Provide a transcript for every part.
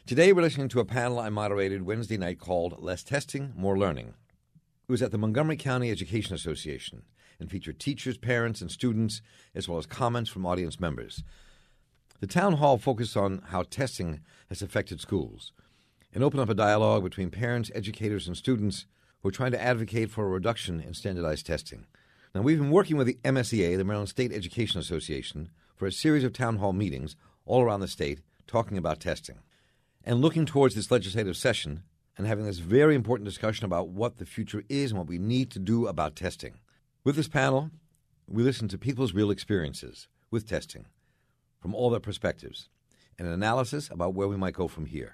Today we're listening to a panel I moderated Wednesday night called Less Testing, More Learning. It was at the Montgomery County Education Association and featured teachers, parents, and students, as well as comments from audience members. The town hall focused on how testing has affected schools and opened up a dialogue between parents, educators, and students who are trying to advocate for a reduction in standardized testing. Now, we've been working with the MSEA, the Maryland State Education Association, for a series of town hall meetings all around the state talking about testing and looking towards this legislative session and having this very important discussion about what the future is and what we need to do about testing. With this panel, we listen to people's real experiences with testing from all their perspectives and an analysis about where we might go from here.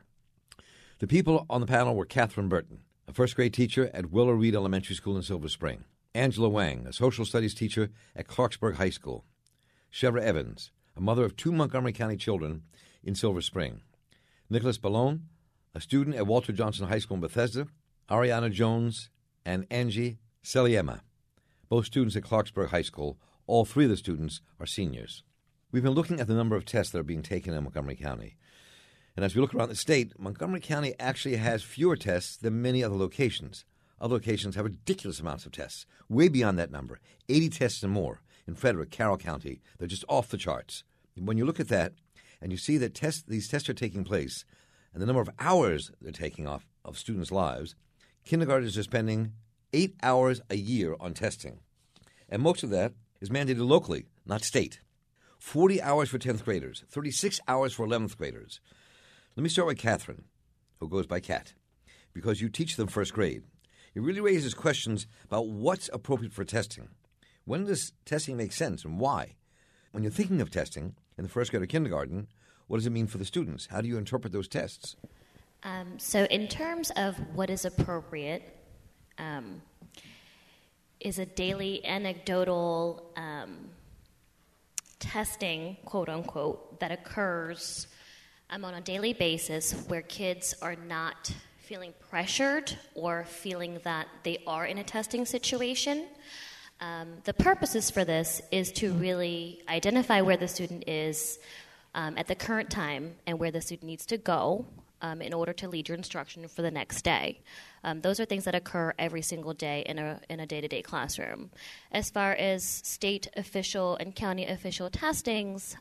The people on the panel were Catherine Burton, a first-grade teacher at Willow Reed Elementary School in Silver Spring; Angela Wang, a social studies teacher at Clarksburg High School; Chevra Evans, a mother of 2 Montgomery County children in Silver Spring; Nicholas Ballone, a student at Walter Johnson High School in Bethesda; Ariana Jones, and Angie Seliema, both students at Clarksburg High School. All 3 of the students are seniors. We've been looking at the number of tests that are being taken in Montgomery County. And as we look around the state, Montgomery County actually has fewer tests than many other locations. Other locations have ridiculous amounts of tests, way beyond that number, 80 tests and more. In Frederick, Carroll County, they're just off the charts. And when you look at that and you see that these tests are taking place and the number of hours they're taking off of students' lives, kindergartners are spending 8 hours a year on testing. And most of that is mandated locally, not state. 40 hours for 10th graders, 36 hours for 11th graders. Let me start with Catherine, who goes by Kat, because you teach them first grade. It really raises questions about what's appropriate for testing. When does testing make sense and why? When you're thinking of testing in the first grade or kindergarten, what does it mean for the students? How do you interpret those tests? So in terms of what is appropriate, is a daily anecdotal testing, quote unquote, that occurs on a daily basis where kids are not feeling pressured or feeling that they are in a testing situation. The purposes for this is to really identify where the student is at the current time and where the student needs to go in order to lead your instruction for the next day. Those are things that occur every single day in a day-to-day classroom. As far as state official and county official testings,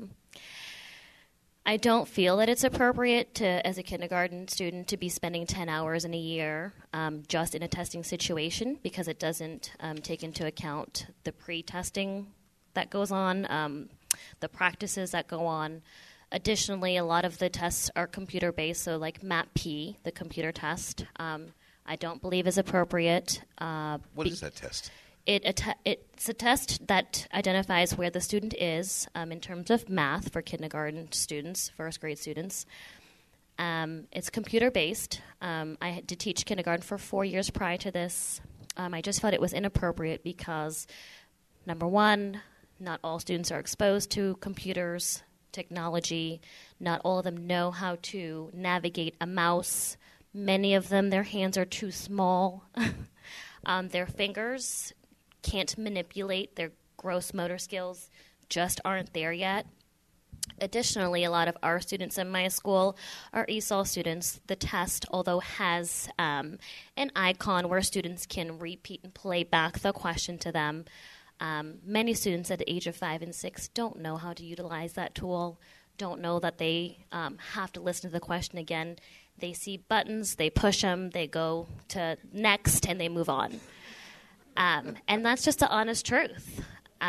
I don't feel that it's appropriate to, as a kindergarten student, to be spending 10 hours in a year just in a testing situation because it doesn't take into account the pre-testing that goes on, the practices that go on. Additionally, a lot of the tests are computer-based, so like MAP-P, the computer test, I don't believe is appropriate. What is that test? It's a test that identifies where the student is in terms of math for kindergarten students, first grade students. It's computer-based. I did teach kindergarten for 4 years prior to this. I just felt it was inappropriate because, number one, not all students are exposed to computers, technology. Not all of them know how to navigate a mouse. Many of them, their hands are too small. Their fingers can't manipulate. Their gross motor skills just aren't there yet. Additionally, a lot of our students in my school are ESOL students. The test, although has an icon where students can repeat and play back the question to them, many students at the age of 5 and 6 don't know how to utilize that tool, don't know that they have to listen to the question again. They see buttons, they push them, they go to next, and they move on. And that's just the honest truth,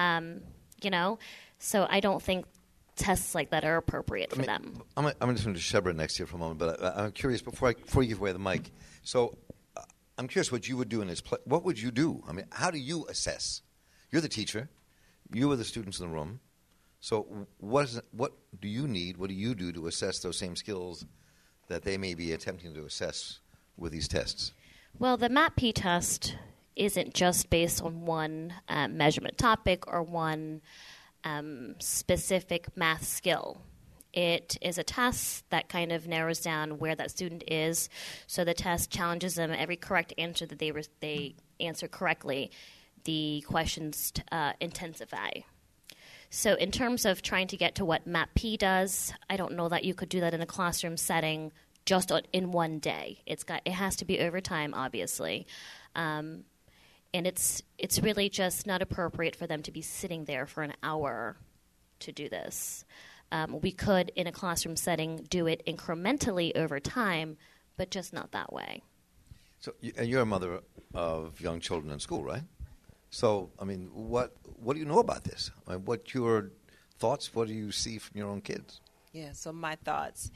So I don't think tests like that are appropriate for them. I'm going to listen to Chevra next here for a moment, but I'm curious, before you give away the mic, so I'm curious what you would do in this place. What would you do? I mean, how do you assess? You're the teacher. You are the students in the room. So what do you need, what do you do to assess those same skills that they may be attempting to assess with these tests? Well, the MAP-P test isn't just based on one measurement topic or one specific math skill. It is a test that kind of narrows down where that student is. So the test challenges them every correct answer that they answer correctly. The questions intensify. So in terms of trying to get to what MAPP does, I don't know that you could do that in a classroom setting just in one day. It has to be over time, obviously. And it's really just not appropriate for them to be sitting there for an hour to do this. We could, in a classroom setting, do it incrementally over time, but just not that way. So, and you're a mother of young children in school, right? So, I mean, what do you know about this? I mean, what's your thoughts? What do you see from your own kids? Yeah, so my thoughts.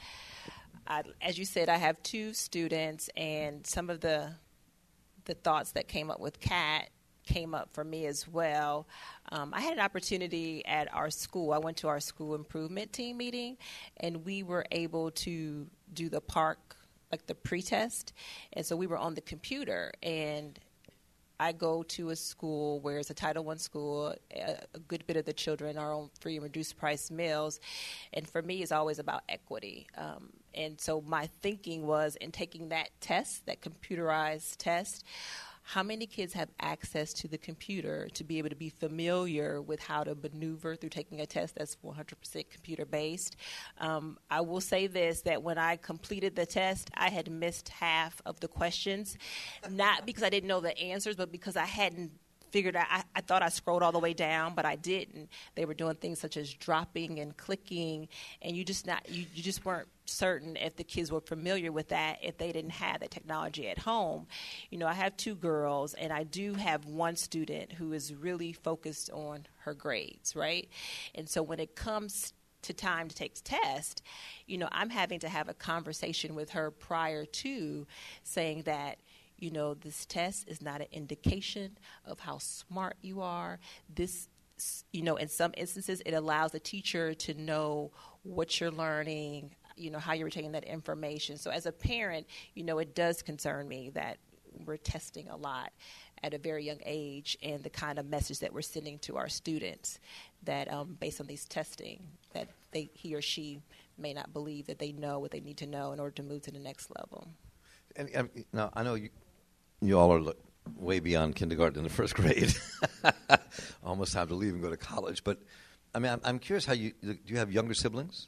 As you said, I have 2 students, and some of the thoughts that came up with Kat came up for me as well. I had an opportunity at our school. I went to our school improvement team meeting, and we were able to do the park, like the pre-test. And so we were on the computer, and I go to a school where it's a Title I school. A good bit of the children are on free and reduced price meals. And for me, it's always about equity. And so my thinking was, in taking that test, that computerized test, how many kids have access to the computer to be able to be familiar with how to maneuver through taking a test that's 100% computer-based? I will say this, that when I completed the test, I had missed half of the questions, not because I didn't know the answers, but because I hadn't figured out. I thought I scrolled all the way down, but I didn't. They were doing things such as dropping and clicking, and you just weren't certain if the kids were familiar with that if they didn't have that technology at home. You know, I have 2 girls, and I do have one student who is really focused on her grades, right? And so when it comes to time to take test, you know, I'm having to have a conversation with her prior to saying that, you know, this test is not an indication of how smart you are. This, you know, in some instances, it allows the teacher to know what you're learning, you know, how you're retaining that information. So as a parent, you know, it does concern me that we're testing a lot at a very young age, and the kind of message that we're sending to our students that based on these testing, that he or she may not believe that they know what they need to know in order to move to the next level. And now, I know you all are way beyond kindergarten in the first grade. Almost time to leave and go to college. But, I mean, I'm curious do you have younger siblings?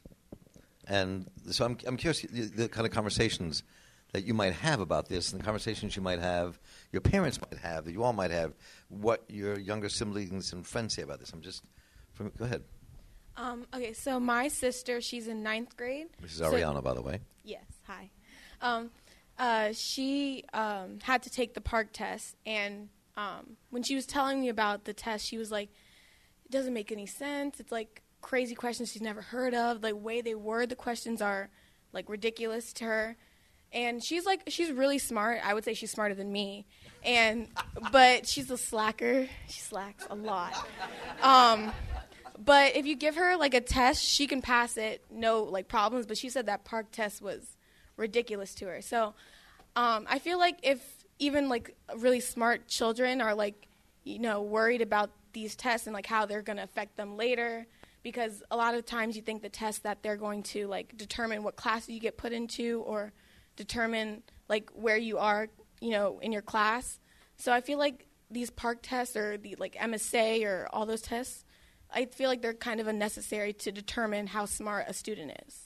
And so I'm curious the kind of conversations that you might have about this, and the conversations you might have, your parents might have, that you all might have, what your younger siblings and friends say about this. Go ahead. Okay, so my sister, she's in 9th grade. This is Ariana, by the way. Yes, hi. She had to take the PARCC test, and when she was telling me about the test, she was like, it doesn't make any sense. It's like crazy questions she's never heard of. The way they word the questions are like ridiculous to her. And she's really smart. I would say she's smarter than me. But she's a slacker. She slacks a lot. But if you give her like a test, she can pass it, no like problems. But she said that PARCC test was ridiculous to her. So I feel like if even like really smart children are like, you know, worried about these tests and like how they're going to affect them later, because a lot of times you think the tests that they're going to like determine what class you get put into or determine like where you are, you know, in your class. So I feel like these PARCC tests or the like MSA or all those tests, I feel like they're kind of unnecessary to determine how smart a student is,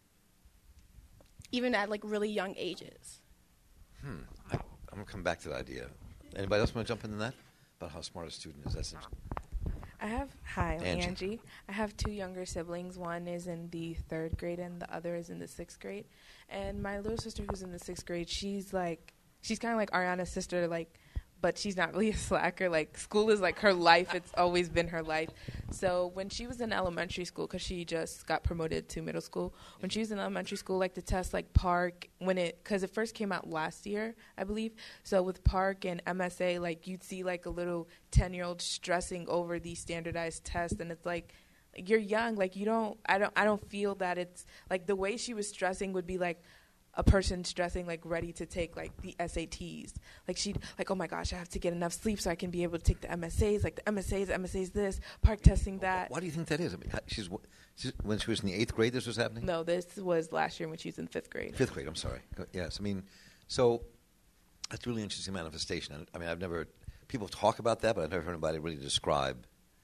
even at like really young ages. I'm going to come back to that idea. Anybody else want to jump into that? About how smart a student is? That's interesting. Hi, I'm Angie. Angie. I have 2 younger siblings. One is in the 3rd grade and the other is in the 6th grade. And my little sister who's in the 6th grade, she's kind of like Ariana's sister, but she's not really a slacker. Like, school is like her life. It's always been her life. So when she was in elementary school, because she just got promoted to middle school, when she was in elementary school, like the test, like PARCC, because it first came out last year, I believe. So with PARCC and MSA, like you'd see like a little 10-year-old stressing over these standardized tests, and it's like you're young. Like I don't feel that it's like the way she was stressing would be like a person stressing, like, ready to take, like, the SATs. Like, she'd, like, oh, my gosh, I have to get enough sleep so I can be able to take the MSAs. Like, the MSAs this, PARCC testing that. Why do you think that is? I mean, when she was in the 8th grade, this was happening? No, this was last year when she was in 5th grade. 5th grade, I'm sorry. Yes, I mean, so that's a really interesting manifestation. I mean, people talk about that, but I've never heard anybody really describe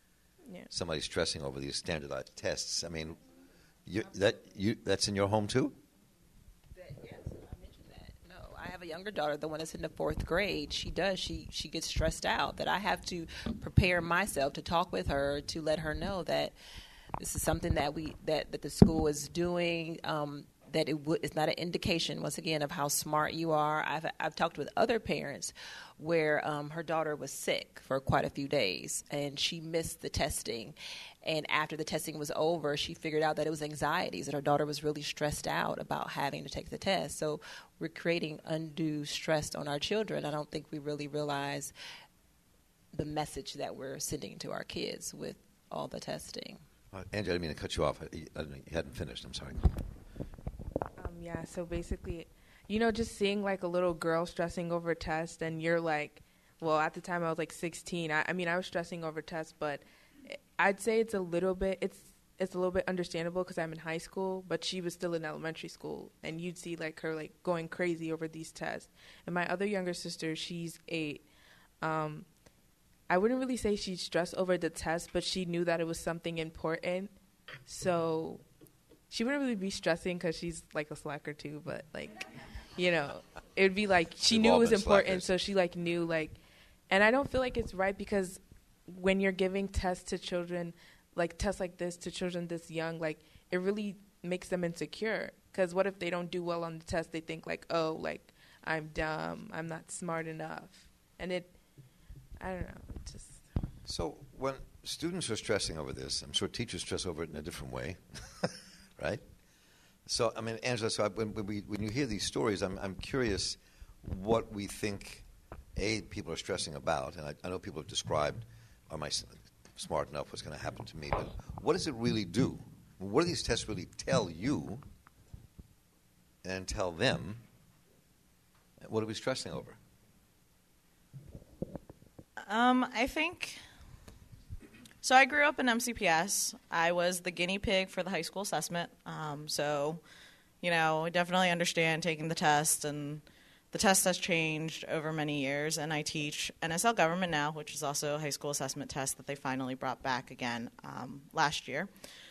somebody stressing over these standardized tests. I mean, that's in your home too? Yes, I mentioned that. No, I have a younger daughter, the one that's in the 4th grade. She does. She gets stressed out that I have to prepare myself to talk with her to let her know that this is something that that the school is doing. That it's not an indication, once again, of how smart you are. I've talked with other parents where her daughter was sick for quite a few days, and she missed the testing. And after the testing was over, she figured out that it was anxieties, that her daughter was really stressed out about having to take the test. So we're creating undue stress on our children. I don't think we really realize the message that we're sending to our kids with all the testing. Angie, I didn't mean to cut you off. You hadn't finished. I'm sorry. Yeah, so basically, just seeing like a little girl stressing over a test, and you're like, well, at the time I was like 16. I mean, I was stressing over tests, but I'd say it's a little bit understandable because I'm in high school, but she was still in elementary school, and you'd see like her like going crazy over these tests. And my other younger sister, she's 8. I wouldn't really say she stressed over the test, but she knew that it was something important, so she wouldn't really be stressing because she's like a slacker too, but like, it'd be like she knew it was important, so she like knew like, and I don't feel like it's right because when you're giving tests to children, like tests like this to children this young, like it really makes them insecure. Because what if they don't do well on the test? They think like, oh, like I'm dumb, I'm not smart enough, and I don't know, it just. So when students are stressing over this, I'm sure teachers stress over it in a different way. Right? So, I mean, Angela, so when you hear these stories, I'm curious what we think, people are stressing about. And I know people have described, am I smart enough, what's going to happen to me? But what does it really do? What do these tests really tell you and tell them? What are we stressing over? I think... So I grew up in MCPS. I was the guinea pig for the high school assessment. So, I definitely understand taking the test, and the test has changed over many years. And I teach NSL Government now, which is also a high school assessment test that they finally brought back again last year.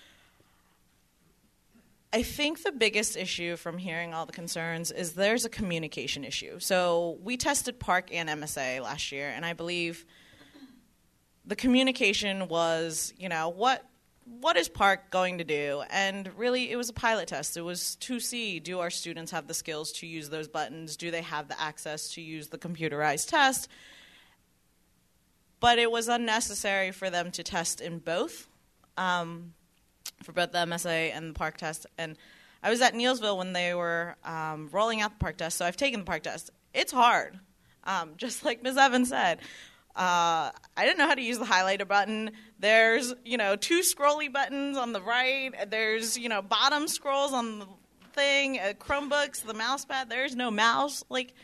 I think the biggest issue from hearing all the concerns is there's a communication issue. So we tested PARCC and MSA last year, and I believe the communication was, what is PARCC going to do? And really, it was a pilot test. It was to see, do our students have the skills to use those buttons? Do they have the access to use the computerized test? But it was unnecessary for them to test in both, for both the MSA and the PARCC test. And I was at Neilsville when they were rolling out the PARCC test, so I've taken the PARCC test. It's hard, just like Ms. Evans said. I didn't know how to use the highlighter button. There's, 2 scrolly buttons on the right. There's, bottom scrolls on the thing, Chromebooks, the mouse pad. There's no mouse. Like,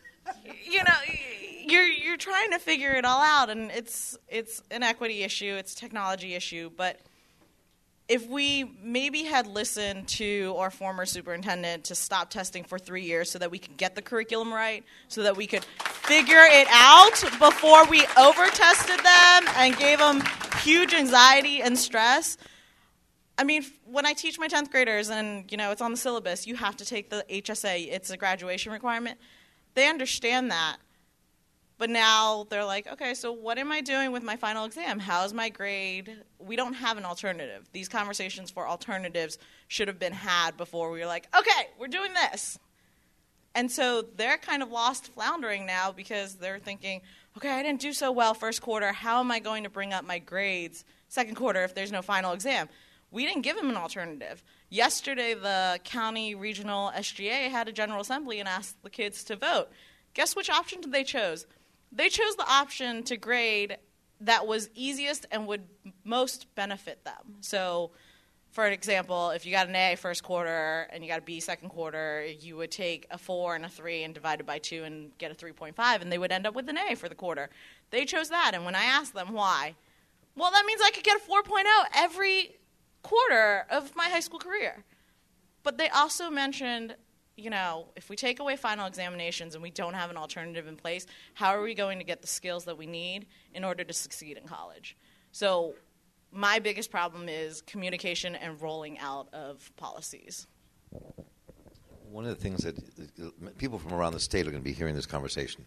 you're trying to figure it all out, and it's an equity issue. It's a technology issue. But if we maybe had listened to our former superintendent to stop testing for 3 years so that we could get the curriculum right, so that we could figure it out before we over-tested them and gave them huge anxiety and stress. I mean, when I teach my 10th graders and, it's on the syllabus, you have to take the HSA. It's a graduation requirement. They understand that. But now they're like, okay, so what am I doing with my final exam? How's my grade? We don't have an alternative. These conversations for alternatives should have been had before we were like, okay, we're doing this. And so they're kind of lost, floundering now because they're thinking, okay, I didn't do so well first quarter. How am I going to bring up my grades second quarter if there's no final exam? We didn't give them an alternative. Yesterday, the county regional SGA had a general assembly and asked the kids to vote. Guess which option they chose? They chose the option to grade that was easiest and would most benefit them. So, for example, if you got an A first quarter and you got a B second quarter, you would take a 4 and a 3 and divide it by 2 and get a 3.5, and they would end up with an A for the quarter. They chose that, and when I asked them why, well, that means I could get a 4.0 every quarter of my high school career. But they also mentioned, if we take away final examinations and we don't have an alternative in place, how are we going to get the skills that we need in order to succeed in college? So my biggest problem is communication and rolling out of policies. One of the things that people from around the state are going to be hearing this conversation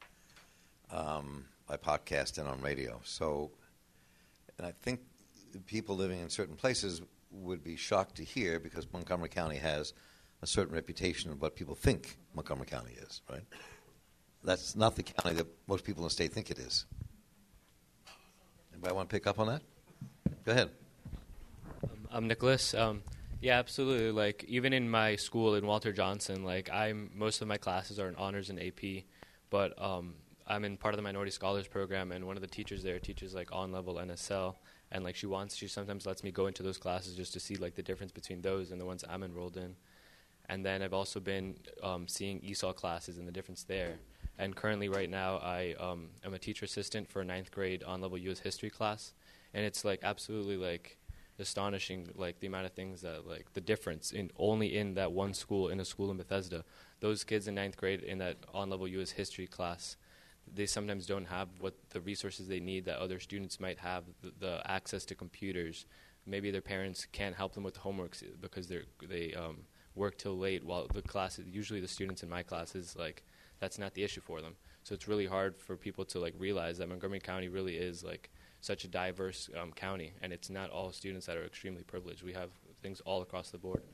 by podcast and on radio. So, and I think the people living in certain places would be shocked to hear, because Montgomery County has a certain reputation of what people think Montgomery County is, right? That's not the county that most people in the state think it is. Anybody want to pick up on that? Go ahead. I'm Nicholas. Yeah, absolutely. Like, even in my school in Walter Johnson, like, most of my classes are in honors and AP, but I'm in part of the Minority Scholars Program, and one of the teachers there teaches like on-level NSL, and like she sometimes lets me go into those classes just to see like the difference between those and the ones I'm enrolled in. And then I've also been seeing ESOL classes and the difference there. And currently, right now, I am a teacher assistant for a 9th grade on-level U.S. history class, and it's like absolutely like astonishing, like the amount of things that like the difference in only in that one school, in a school in Bethesda. Those kids in 9th grade in that on-level U.S. history class, they sometimes don't have what the resources they need that other students might have, the access to computers. Maybe their parents can't help them with the homework because they work till late, while the classes, usually the students in my classes, like, that's not the issue for them. So it's really hard for people to like realize that Montgomery County really is like such a diverse county, and it's not all students that are extremely privileged. We have things all across the board.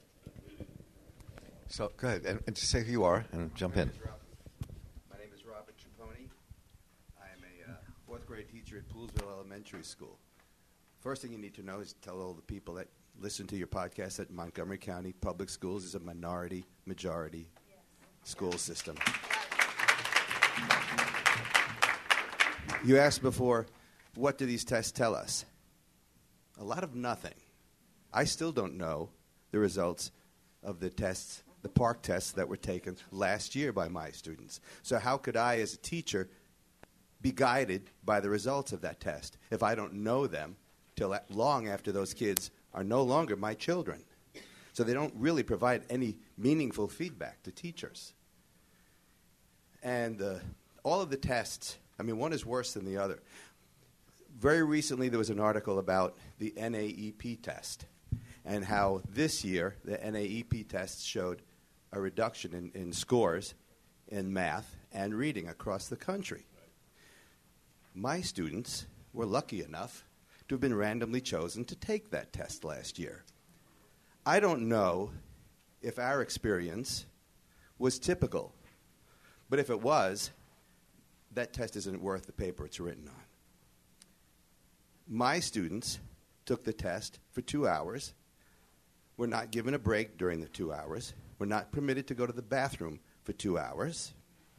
So go ahead and just say who you are and jump in. My name is Robert Traponi. I am a 4th grade teacher at Poolsville Elementary School. First thing you need to know is tell all the people that listen to your podcast that Montgomery County Public Schools is a majority school system. You asked before, what do these tests tell us? A lot of nothing. I still don't know the results of the tests, the PARCC tests that were taken last year by my students. So how could I, as a teacher, be guided by the results of that test if I don't know them till long after those kids are no longer my children? So they don't really provide any meaningful feedback to teachers. And all of the tests, I mean, one is worse than the other. Very recently, there was an article about the NAEP test and how this year the NAEP test showed a reduction in scores in math and reading across the country. My students were lucky enough to have been randomly chosen to take that test last year. I don't know if our experience was typical, but if it was, that test isn't worth the paper it's written on. My students took the test for 2 hours. Were not given a break during the 2 hours. Were not permitted to go to the bathroom for 2 hours.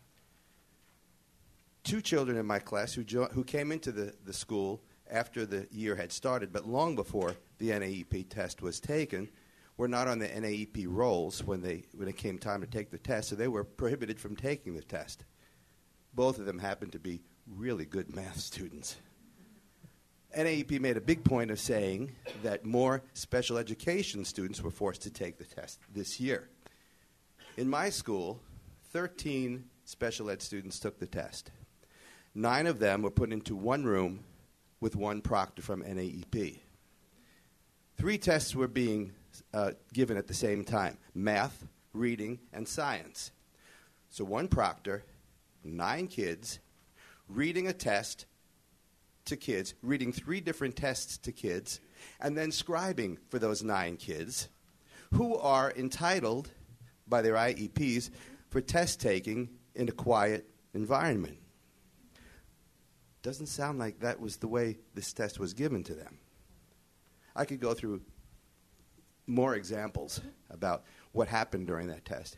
2 children in my class who came into the school after the year had started, but long before the NAEP test was taken, were not on the NAEP rolls when it came time to take the test, so they were prohibited from taking the test. Both of them happened to be really good math students. NAEP made a big point of saying that more special education students were forced to take the test this year. In my school, 13 special ed students took the test. 9 of them were put into one room with one proctor from NAEP. 3 tests were being given at the same time: math, reading, and science. So one proctor, 9 kids, reading a test to kids, reading 3 different tests to kids, and then scribing for those 9 kids who are entitled by their IEPs for test taking in a quiet environment. Doesn't sound like that was the way this test was given to them. I could go through more examples about what happened during that test.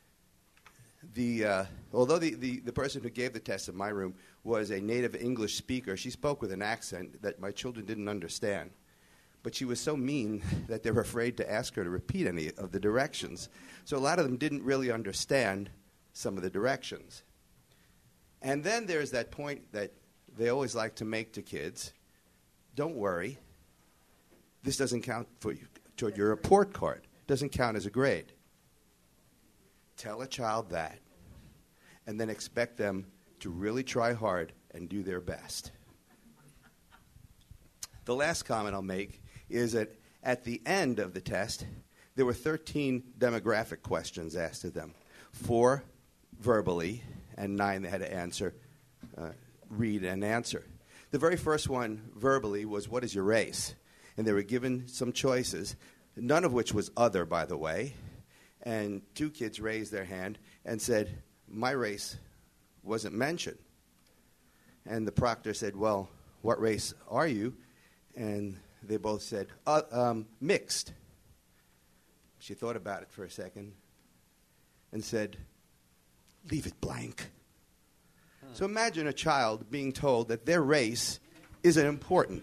Although the person who gave the test in my room was a native English speaker, she spoke with an accent that my children didn't understand. But she was so mean that they were afraid to ask her to repeat any of the directions. So a lot of them didn't really understand some of the directions. And then there's that point that they always like to make to kids: don't worry, this doesn't count for you toward your report card. Doesn't count as a grade. Tell a child that, and then expect them to really try hard and do their best. The last comment I'll make is that at the end of the test, there were 13 demographic questions asked of them, 4 verbally and 9 they had to answer, read and answer. The very first one verbally was, what is your race? And they were given some choices, none of which was other, by the way. And 2 kids raised their hand and said, my race wasn't mentioned. And the proctor said, well, what race are you? And they both said, mixed. She thought about it for a second and said, leave it blank. So imagine a child being told that their race isn't important.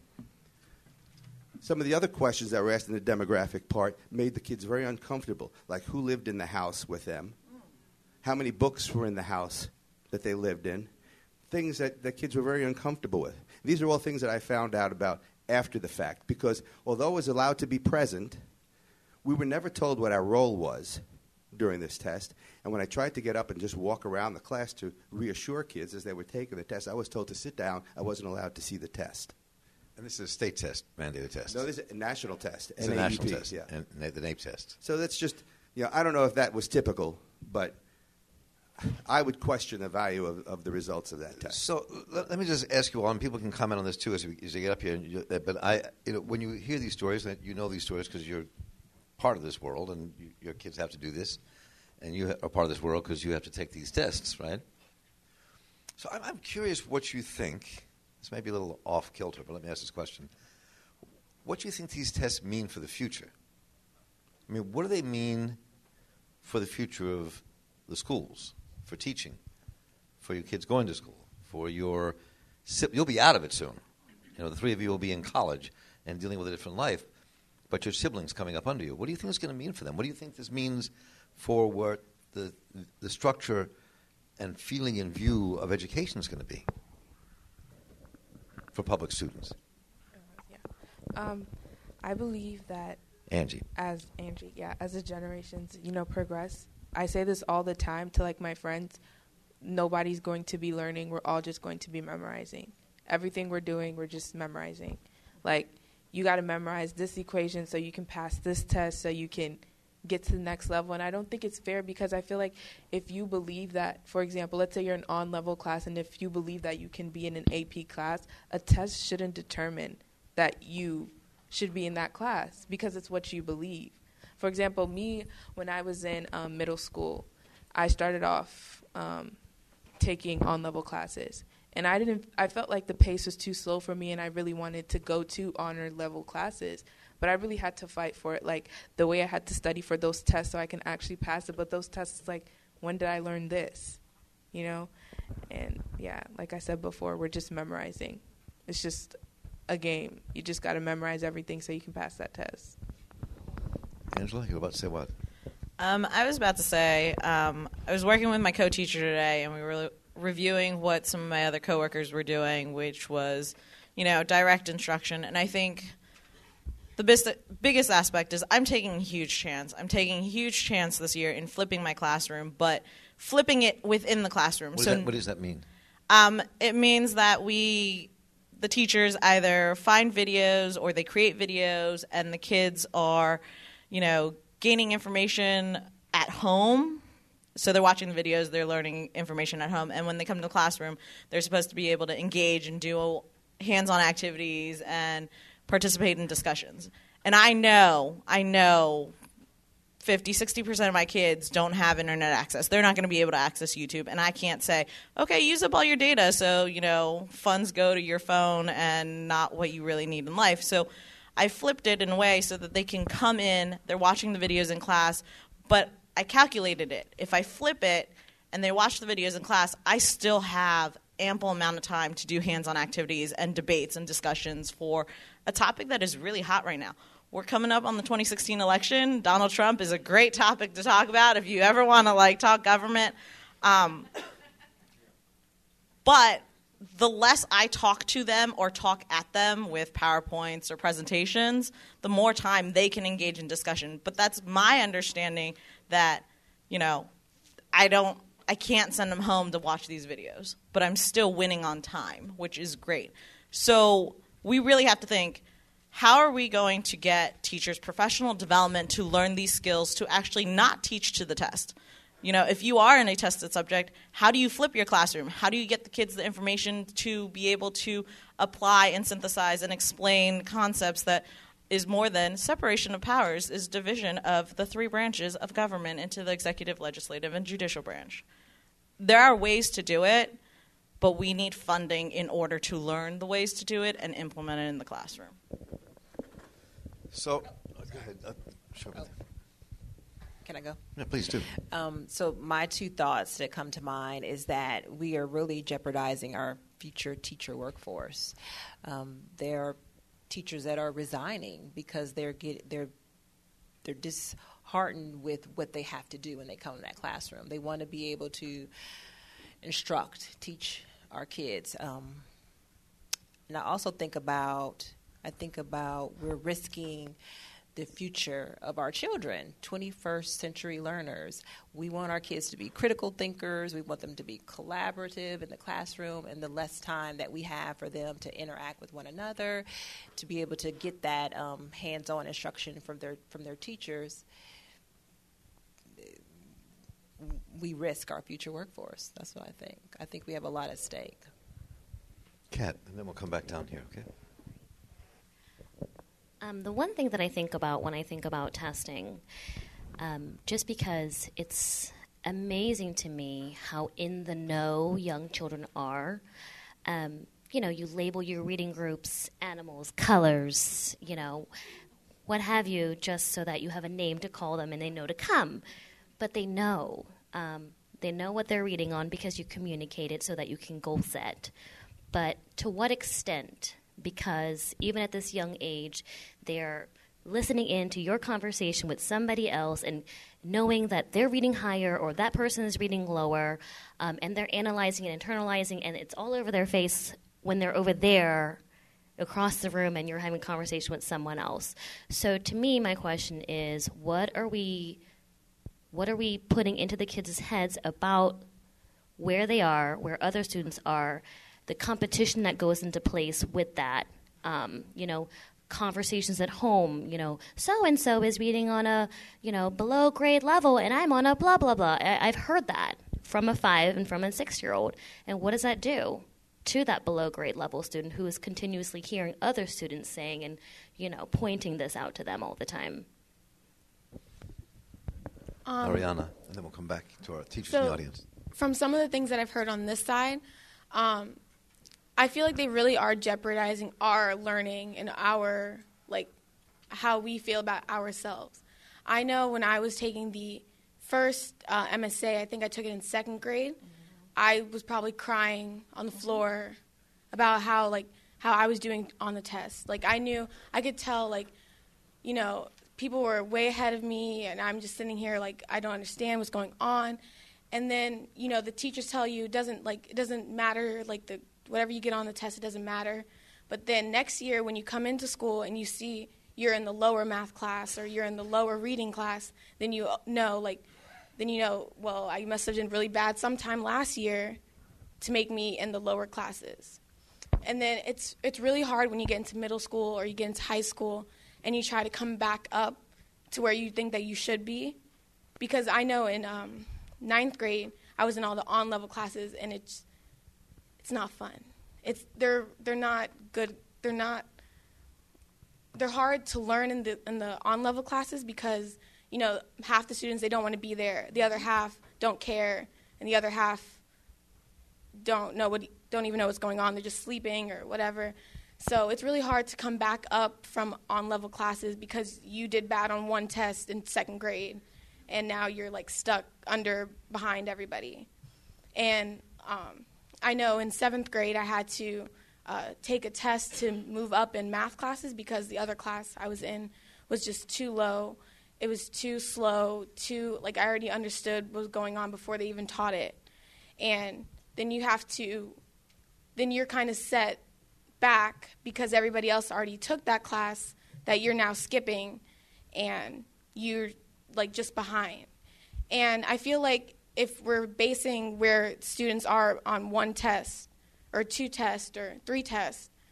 Some of the other questions that were asked in the demographic part made the kids very uncomfortable, like who lived in the house with them, how many books were in the house that they lived in, things that the kids were very uncomfortable with. These are all things that I found out about after the fact, because although I was allowed to be present, we were never told what our role was during this test. And when I tried to get up and just walk around the class to reassure kids as they were taking the test, I was told to sit down. I wasn't allowed to see the test. And this is a state test, mandated test. No, this is a national test. It's a national test, yeah. And the NAEP test. So that's just, I don't know if that was typical, but I would question the value of the results of that test. So let me just ask you all, and people can comment on this too as you get up here. But when you hear these stories, and you know these stories because you're part of this world, and your kids have to do this, and you are part of this world because you have to take these tests, right? So I'm curious what you think. This may be a little off kilter, but let me ask this question: what do you think these tests mean for the future? I mean, what do they mean for the future of the schools? For teaching, for your kids going to school, for you'll be out of it soon. The 3 of you will be in college and dealing with a different life, but your siblings coming up under you. What do you think it's going to mean for them? What do you think this means for what the structure and feeling and view of education is going to be for public students? I believe that Angie, as the generations, progress. I say this all the time to my friends. Nobody's going to be learning. We're all just going to be memorizing. Everything we're doing, we're just memorizing. You got to memorize this equation so you can pass this test so you can get to the next level. And I don't think it's fair because I feel like if you believe that, for example, let's say you're an on-level class, and if you believe that you can be in an AP class, a test shouldn't determine that you should be in that class because it's what you believe. For example, me, when I was in middle school, I started off taking on-level classes. And I felt like the pace was too slow for me, and I really wanted to go to honor-level classes. But I really had to fight for it, the way I had to study for those tests so I can actually pass it. But those tests, when did I learn this? And, like I said before, we're just memorizing. It's just a game. You just got to memorize everything so you can pass that test. Angela, you were about to say what? I was about to say, I was working with my co-teacher today, and we were reviewing what some of my other coworkers were doing, which was, direct instruction. And I think the biggest aspect is I'm taking a huge chance. I'm taking a huge chance this year in flipping my classroom, but flipping it within the classroom. What does that mean? It means that the teachers either find videos or they create videos, and the kids are gaining information at home. So they're watching the videos, they're learning information at home. And when they come to the classroom, they're supposed to be able to engage and do hands-on activities and participate in discussions. And I know 50, 60% of my kids don't have internet access. They're not going to be able to access YouTube. And I can't say, okay, use up all your data so, funds go to your phone and not what you really need in life. So I flipped it in a way so that they can come in, they're watching the videos in class, but I calculated it. If I flip it and they watch the videos in class, I still have ample amount of time to do hands-on activities and debates and discussions for a topic that is really hot right now. We're coming up on the 2016 election. Donald Trump is a great topic to talk about if you ever want to talk government. But the less I talk to them or talk at them with PowerPoints or presentations, the more time they can engage in discussion. But that's my understanding that, I can't send them home to watch these videos, but I'm still winning on time, which is great. So we really have to think, how are we going to get teachers professional development to learn these skills to actually not teach to the test? You know, if you are in a tested subject, how do you flip your classroom? How do you get the kids the information to be able to apply and synthesize and explain concepts that is more than separation of powers, is division of the three branches of government into the executive, legislative, and judicial branch? There are ways to do it, but we need funding in order to learn the ways to do it and implement it in the classroom. So, go ahead. Show me. Can I go? Yeah, please do. So my two thoughts that come to mind is that we are really jeopardizing our future teacher workforce. There are teachers that are resigning because they're disheartened with what they have to do when they come to that classroom. They want to be able to instruct, teach our kids. And I also think about we're risking the future of our children, 21st century learners. We want our kids to be critical thinkers. We want them to be collaborative in the classroom, and the less time that we have for them to interact with one another, to be able to get that hands-on instruction from their teachers, we risk our future workforce. That's what I think. I think we have a lot at stake. Kat, and then we'll come back down here, okay? The one thing that I think about when I think about testing, just because it's amazing to me how in the know young children are. You know, you label your reading groups animals, colors, you know, what have you, just so that you have a name to call them and they know to come. But they know. They know what they're reading on because you communicate it so that you can goal set. But to what extent? Because even at this young age, they're listening in to your conversation with somebody else and knowing that they're reading higher or that person is reading lower, and they're analyzing and internalizing, and it's all over their face when they're over there across the room and you're having a conversation with someone else. So to me, my question is, what are we putting into the kids' heads about where they are, where other students are, the competition that goes into place with that, you know, conversations at home, you know, so-and-so is reading on a, you know, below grade level and I'm on a blah, blah, blah. I've heard that from a 5 and from a 6-year-old. And what does that do to that below grade level student who is continuously hearing other students saying and, you know, pointing this out to them all the time? Ariana, and then we'll come back to our teachers in the audience. From some of the things that I've heard on this side, I feel like they really are jeopardizing our learning and our, like, how we feel about ourselves. I know when I was taking the first MSA, I think I took it in 2nd grade, I was probably crying on the floor about how I was doing on the test. Like, I could tell, like, you know, people were way ahead of me, and I'm just sitting here like I don't understand what's going on. And then, you know, the teachers tell you it doesn't matter, like whatever you get on the test, it doesn't matter. But then next year when you come into school and you see you're in the lower math class or you're in the lower reading class, then you know, well, I must have been really bad sometime last year to make me in the lower classes. And then it's really hard when you get into middle school or you get into high school and you try to come back up to where you think that you should be. Because I know in 9th grade, I was in all the on-level classes, and it's not fun. They're not good. They're hard to learn in the on-level classes because, you know, half the students, they don't want to be there. The other half don't care, and the other half don't even know what's going on. They're just sleeping or whatever. So it's really hard to come back up from on-level classes because you did bad on one test in 2nd grade, and now you're, like, stuck behind everybody. And I know in 7th grade I had to take a test to move up in math classes because the other class I was in was just too low. It was too slow, I already understood what was going on before they even taught it. And then you're kind of set back because everybody else already took that class that you're now skipping, and you're, like, just behind. And I feel like if we're basing where students are on one test or 2 tests or 3 tests,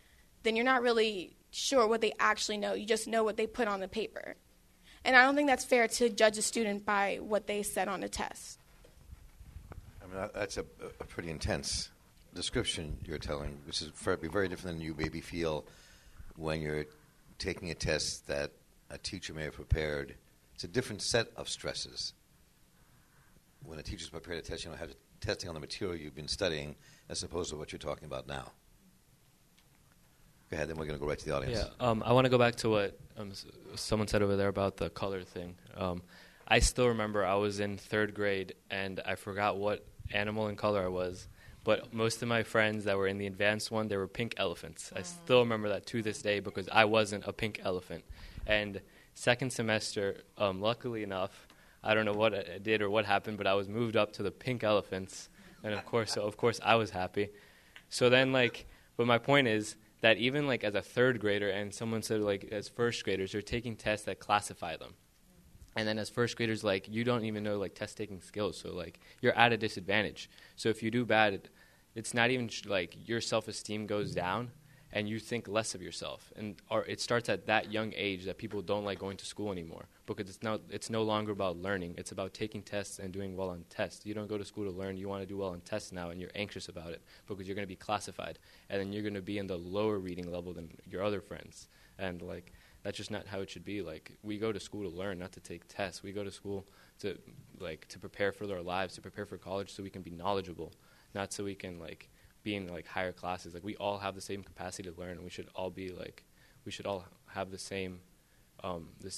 then you're not really sure what they actually know. You just know what they put on the paper. And I don't think that's fair to judge a student by what they said on a test. I mean, that's a pretty intense description you're telling, which is very different than you maybe feel when you're taking a test that a teacher may have prepared. It's a different set of stresses. When a teacher's prepared a test, you don't have testing on the material you've been studying as opposed to what you're talking about now. Go ahead, then we're going to go right to the audience. Yeah, I want to go back to what someone said over there about the color thing. I still remember I was in 3rd grade, and I forgot what animal and color I was, but most of my friends that were in the advanced one, they were pink elephants. I still remember that to this day because I wasn't a pink elephant. And 2nd semester, luckily enough, I don't know what I did or what happened, but I was moved up to the pink elephants, and of course I was happy. So then, but my point is that even as a 3rd grader, and someone said as 1st graders, you're taking tests that classify them. And then as 1st graders, you don't even know test taking skills, so you're at a disadvantage. So if you do bad, it's not even your self-esteem goes down, and you think less of yourself. Or it starts at that young age that people don't like going to school anymore because it's no longer about learning. It's about taking tests and doing well on tests. You don't go to school to learn. You want to do well on tests now, and you're anxious about it because you're going to be classified, and then you're going to be in the lower reading level than your other friends. And that's just not how it should be. We go to school to learn, not to take tests. We go to school to prepare for our lives, to prepare for college, so we can be knowledgeable, not so we can be in higher classes. We all have the same capacity to learn, and we should all be we should all have the same how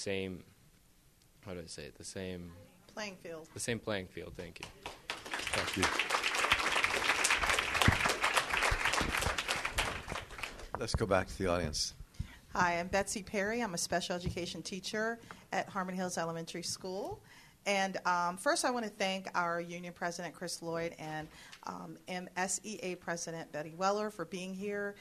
do I say it? The same playing field. The same playing field. Thank you. Thank you. Let's go back to the audience. Hi, I'm Betsy Perry. I'm a special education teacher at Harmon Hills Elementary School. And first I want to thank our union president, Chris Lloyd, and MSEA president, Betty Weller, for being here.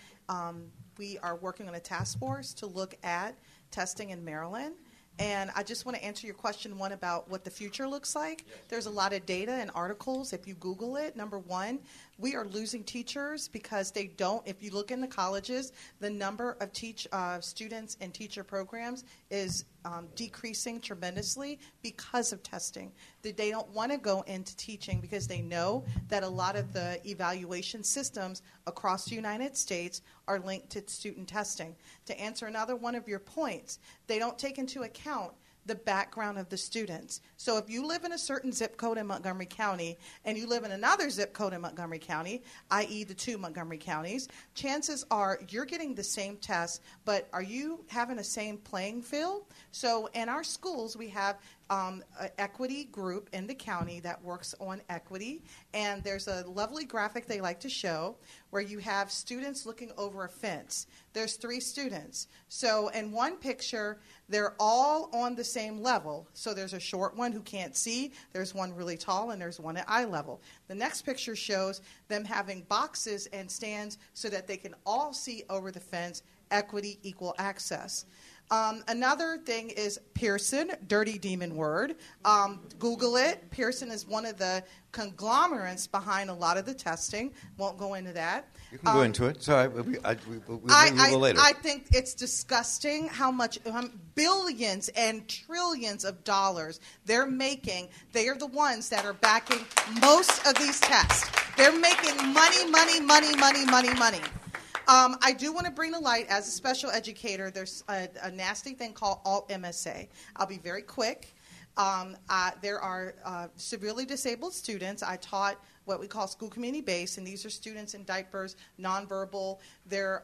We are working on a task force to look at testing in Maryland. And I just want to answer your question, one, about what the future looks like. There's a lot of data and articles. If you Google it, number one, we are losing teachers because they don't. If you look in the colleges, the number of students in teacher programs is decreasing tremendously because of testing. They don't want to go into teaching because they know that a lot of the evaluation systems across the United States are linked to student testing. To answer another one of your points, they don't take into account the background of the students. So if you live in a certain zip code in Montgomery County and you live in another zip code in Montgomery County, i.e. the 2 Montgomery counties, chances are you're getting the same test, but are you having the same playing field? So in our schools, we have an equity group in the county that works on equity, and there's a lovely graphic they like to show where you have students looking over a fence. There's 3 students. So in one picture, they're all on the same level. So there's a short one who can't see, there's one really tall, and there's one at eye level. The next picture shows them having boxes and stands so that they can all see over the fence, equity, equal access. Another thing is Pearson, dirty demon word. Google it. Pearson is one of the conglomerates behind a lot of the testing. Won't go into that. You can go into it. Sorry, we'll go later. I think it's disgusting how much billions and trillions of dollars they're making. They are the ones that are backing most of these tests. They're making money, money, money, money, money, money. I do want to bring to light, as a special educator, there's a nasty thing called Alt-MSA. I'll be very quick. There are severely disabled students. I taught what we call school community based, and these are students in diapers, nonverbal. They're,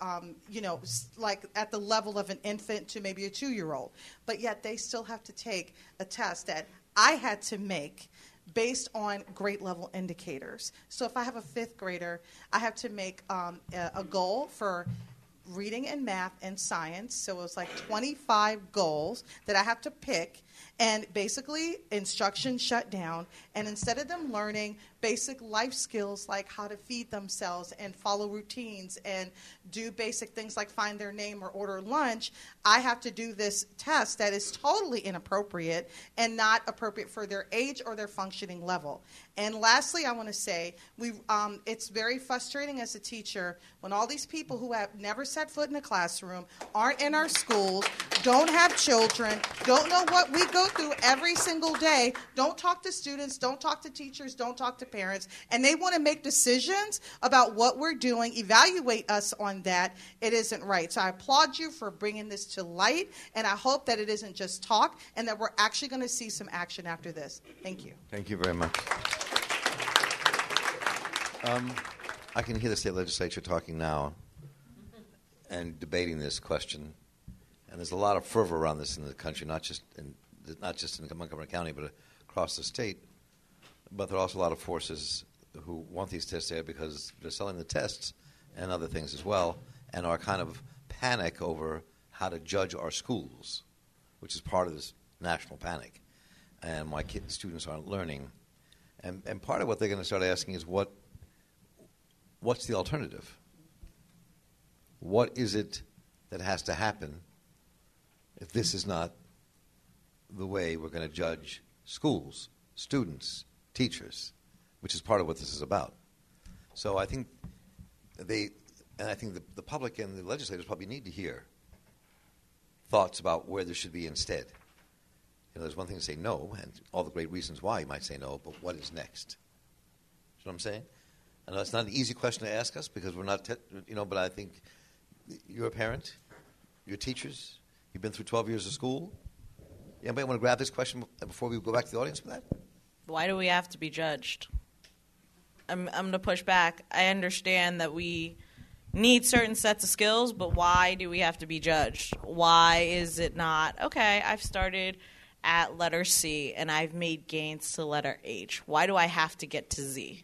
like at the level of an infant to maybe a 2-year-old. But yet they still have to take a test that I had to make based on grade level indicators. So if I have a 5th grader, I have to make a goal for reading and math and science. So it was like 25 goals that I have to pick. And basically, instruction shut down. And instead of them learning basic life skills like how to feed themselves and follow routines and do basic things like find their name or order lunch, I have to do this test that is totally inappropriate and not appropriate for their age or their functioning level. And lastly, I want to say it's very frustrating as a teacher when all these people who have never set foot in a classroom, aren't in our schools, don't have children, don't know what we go through every single day, don't talk to students, don't talk to teachers, don't talk to parents, and they want to make decisions about what we're doing, evaluate us on that. It isn't right. So I applaud you for bringing this to light, and I hope that it isn't just talk and that we're actually going to see some action after this. Thank you. Thank you very much. I can hear the state legislature talking now and debating this question, and there's a lot of fervor around this in the country, not just in Montgomery County, but across the state. But there are also a lot of forces who want these tests there because they're selling the tests and other things as well, and are kind of panic over how to judge our schools, which is part of this national panic, and why students aren't learning. And part of what they're going to start asking is what's the alternative? What is it that has to happen if this is not the way we're going to judge schools, students, teachers, which is part of what this is about? So I think the public and the legislators probably need to hear thoughts about where there should be instead. There's one thing to say no, and all the great reasons why you might say no, but what is next? You know what I'm saying? I know it's not an easy question to ask us because we're not, but I think you're a parent, you're teachers, you've been through 12 years of school. Anybody want to grab this question before we go back to the audience for that? Why do we have to be judged? I'm going to push back. I understand that we need certain sets of skills, but why do we have to be judged? Why is it not, okay, I've started at letter C and I've made gains to letter H. Why do I have to get to Z?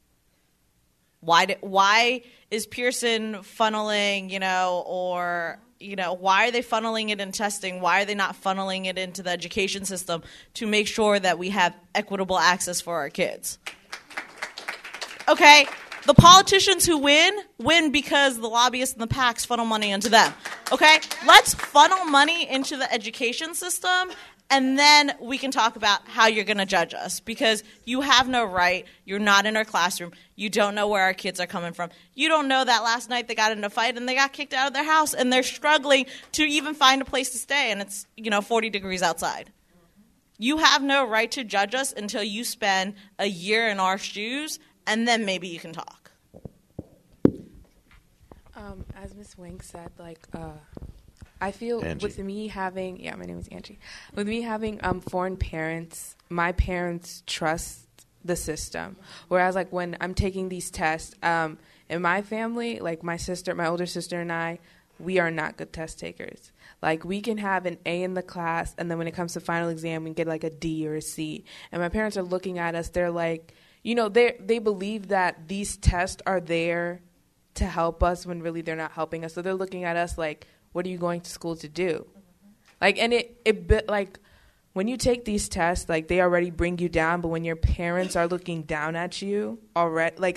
Why is Pearson funneling, why are they funneling it in testing? Why are they not funneling it into the education system to make sure that we have equitable access for our kids? Okay, the politicians who win because the lobbyists and the PACs funnel money into them. Okay, let's funnel money into the education system, and then we can talk about how you're going to judge us, because you have no right. You're not in our classroom. You don't know where our kids are coming from. You don't know that last night they got in a fight and they got kicked out of their house and they're struggling to even find a place to stay, and it's 40 degrees outside. You have no right to judge us until you spend a year in our shoes, and then maybe you can talk. As Ms. Wing said, I feel Angie. With me having, my name is Angie. With me having foreign parents, my parents trust the system. Whereas when I'm taking these tests, in my family, my older sister and I, we are not good test takers. We can have an A in the class, and then when it comes to final exam, we can get a D or a C. And my parents are looking at us, they're they believe that these tests are there to help us when really they're not helping us. So they're looking at us what are you going to school to do? When you take these tests, they already bring you down, but when your parents are looking down at you already,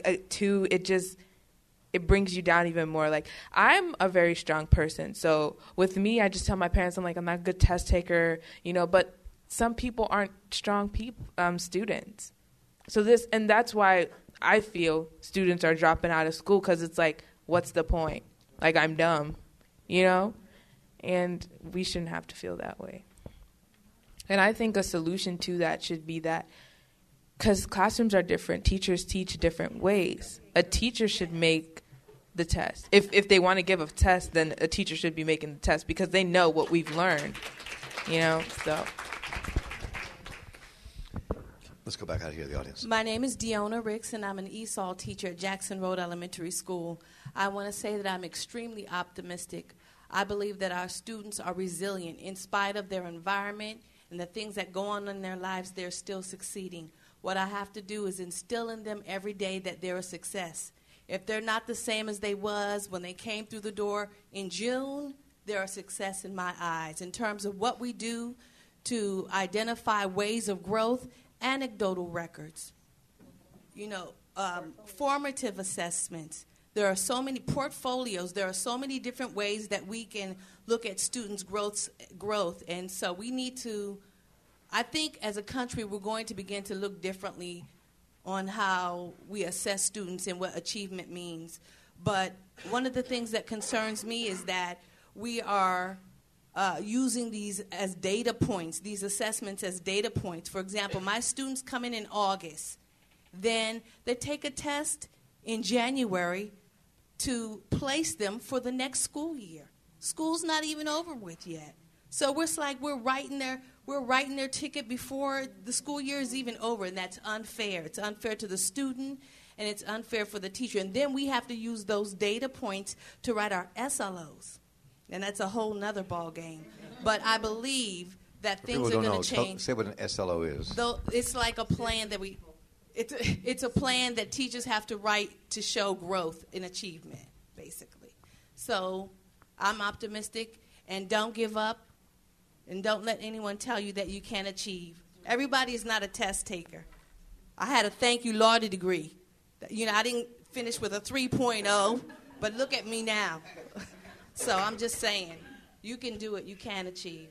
it brings you down even more. I'm a very strong person. So with me, I just tell my parents, I'm not a good test taker, but some people aren't strong students. So that's why I feel students are dropping out of school, because it's what's the point? I'm dumb, and we shouldn't have to feel that way. And I think a solution to that should be that, because classrooms are different, teachers teach different ways. A teacher should make the test. If they want to give a test, then a teacher should be making the test, because they know what we've learned, so. Let's go back out here to the audience. My name is Deona Ricks, and I'm an ESOL teacher at Jackson Road Elementary School. I want to say that I'm extremely optimistic. I believe that our students are resilient. In spite of their environment and the things that go on in their lives, they're still succeeding. What I have to do is instill in them every day that they're a success. If they're not the same as they was when they came through the door in June, they're a success in my eyes. In terms of what we do to identify ways of growth, anecdotal records, formative assessments. There are so many portfolios. There are so many different ways that we can look at students' growth. And so we need to, I think as a country, we're going to begin to look differently on how we assess students and what achievement means. But one of the things that concerns me is that we are using these as data points, these assessments as data points. For example, my students come in August. Then they take a test in January to place them for the next school year. School's not even over with yet. So it's like we're writing their ticket before the school year is even over, and that's unfair. It's unfair to the student, and it's unfair for the teacher. And then we have to use those data points to write our SLOs, and that's a whole nother ball game. But I believe that things are going to change. Say what an SLO is. Though it's like a plan that it's a plan that teachers have to write to show growth and achievement, basically. So I'm optimistic, and don't give up, and don't let anyone tell you that you can't achieve. Everybody is not a test taker. I had a thank you laude degree. I didn't finish with a 3.0, but look at me now. So I'm just saying, you can do it, you can achieve.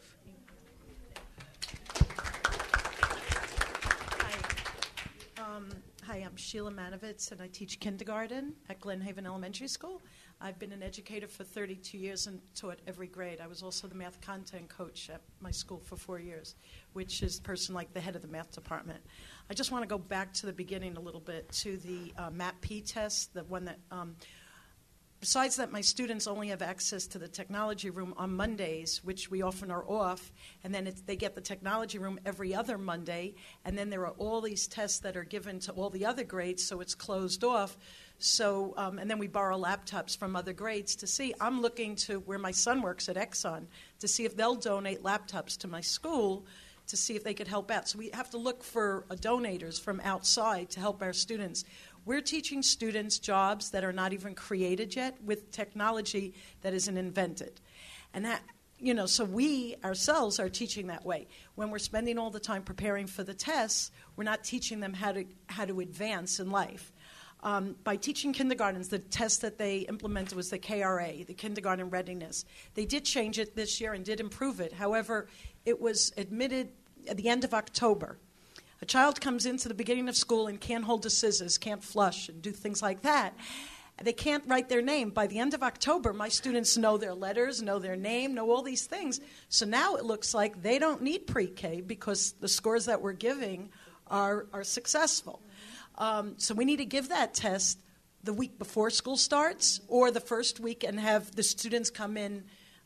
Hi, I'm Sheila Manovitz, and I teach kindergarten at Glen Haven Elementary School. I've been an educator for 32 years and taught every grade. I was also the math content coach at my school for 4 years, which is the head of the math department. I just want to go back to the beginning a little bit, to the MAP-P test, the one that besides that, my students only have access to the technology room on Mondays, which we often are off, and then they get the technology room every other Monday, and then there are all these tests that are given to all the other grades, so it's closed off. So, and then we borrow laptops from other grades to see. I'm looking to where my son works at Exxon to see if they'll donate laptops to my school to see if they could help out. So we have to look for donators from outside to help our students. We're teaching students jobs that are not even created yet with technology that isn't invented. And that, so we ourselves are teaching that way. When we're spending all the time preparing for the tests, we're not teaching them how to advance in life. By teaching kindergartens, the test that they implemented was the KRA, the Kindergarten Readiness. They did change it this year and did improve it. However, it was admitted at the end of October. A child comes into the beginning of school and can't hold the scissors, can't flush, and do things like that. They can't write their name. By the end of October, my students know their letters, know their name, know all these things. So now it looks like they don't need pre-K because the scores that we're giving are successful. So we need to give that test the week before school starts or the first week and have the students come in,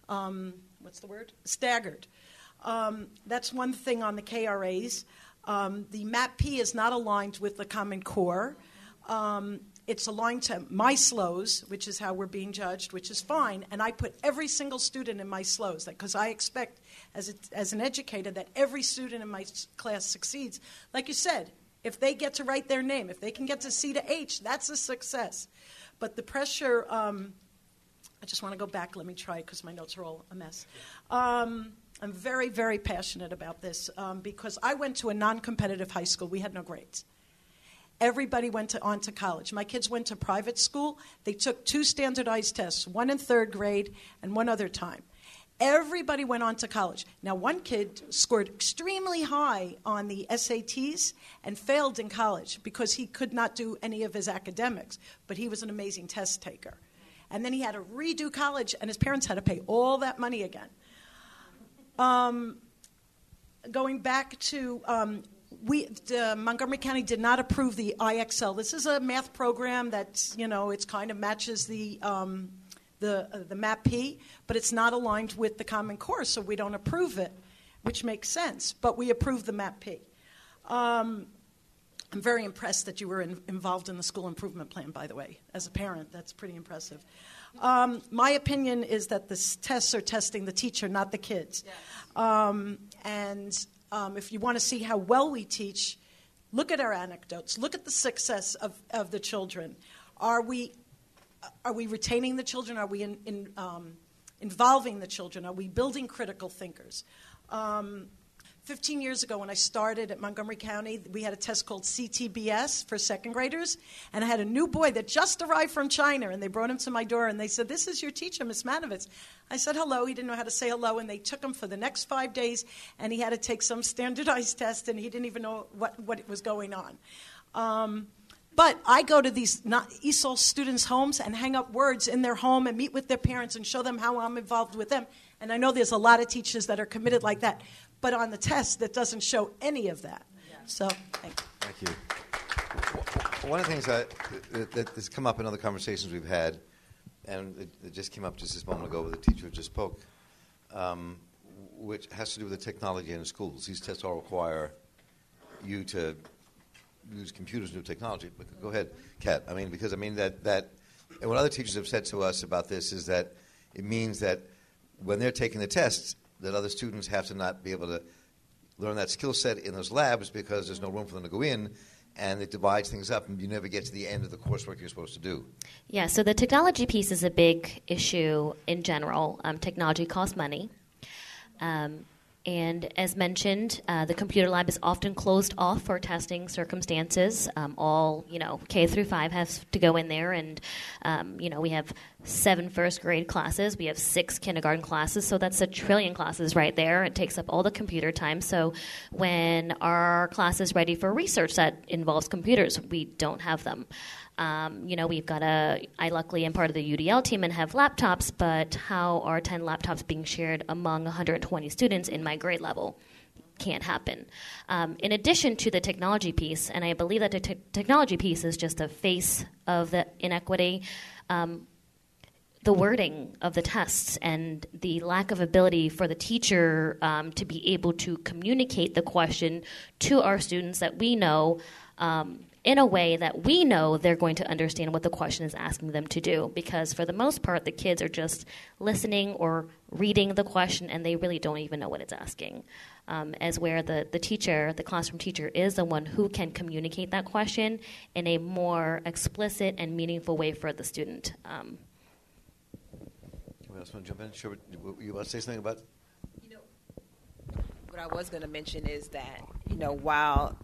staggered. That's one thing on the KRAs. The MAP-P is not aligned with the Common Core. It's aligned to my SLOs, which is how we're being judged, which is fine. And I put every single student in my SLOs because I expect, as an educator, that every student in my class succeeds. Like you said, if they get to write their name, if they can get to C to H, that's a success. But the pressure, I just want to go back. Let me try because my notes are all a mess. I'm very, very passionate about this because I went to a non-competitive high school. We had no grades. Everybody went on to college. My kids went to private school. They took 2 standardized tests, one in 3rd grade and one other time. Everybody went on to college. Now, one kid scored extremely high on the SATs and failed in college because he could not do any of his academics, but he was an amazing test taker. And then he had to redo college, and his parents had to pay all that money again. Going back to, Montgomery County did not approve the IXL. This is a math program that's, it kind of matches the MAP-P, but it's not aligned with the Common Core, so we don't approve it, which makes sense. But we approve the MAP-P. I'm very impressed that you were involved in the school improvement plan, by the way. As a parent, that's pretty impressive. My opinion is that the tests are testing the teacher, not the kids. Yes. If you want to see how well we teach, look at our anecdotes. Look at the success of the children. Are we retaining the children? Are we involving the children? Are we building critical thinkers? 15 years ago when I started at Montgomery County, we had a test called CTBS for second graders, and I had a new boy that just arrived from China, and they brought him to my door, and they said, "This is your teacher, Miss Manovitz." I said hello. He didn't know how to say hello, and they took him for the next 5 days, and he had to take some standardized test, and he didn't even know what was going on. But I go to these ESOL students' homes and hang up words in their home and meet with their parents and show them how I'm involved with them. And I know there's a lot of teachers that are committed like that. But on the test, that doesn't show any of that. So, thank you. Thank you. One of the things that has come up in other conversations we've had, and it just came up just this moment ago with the teacher who just spoke, which has to do with the technology in the schools. These tests all require you to use computers and new technology. But go ahead, Kat. Because that and what other teachers have said to us about this is that it means that when they're taking the tests, that other students have to not be able to learn that skill set in those labs because there's no room for them to go in, and it divides things up, and you never get to the end of the coursework you're supposed to do. Yeah, so the technology piece is a big issue in general. Technology costs money. And as mentioned, the computer lab is often closed off for testing circumstances. All, K through 5 has to go in there, and, we have 7 first grade classes. We have 6 kindergarten classes, so that's 1 trillion classes right there. It takes up all the computer time. So when our class is ready for research that involves computers, we don't have them. We've got I luckily am part of the UDL team and have laptops, but how are 10 laptops being shared among 120 students in my grade level? Can't happen. In addition to the technology piece, and I believe that the technology piece is just a face of the inequity, the wording of the tests and the lack of ability for the teacher to be able to communicate the question to our students that we know in a way that we know they're going to understand what the question is asking them to do. Because for the most part, the kids are just listening or reading the question, and they really don't even know what it's asking. As where the teacher, the classroom teacher, is the one who can communicate that question in a more explicit and meaningful way for the student. Anyone else want to jump in? Sure. You want to say something about? What I was going to mention is that, while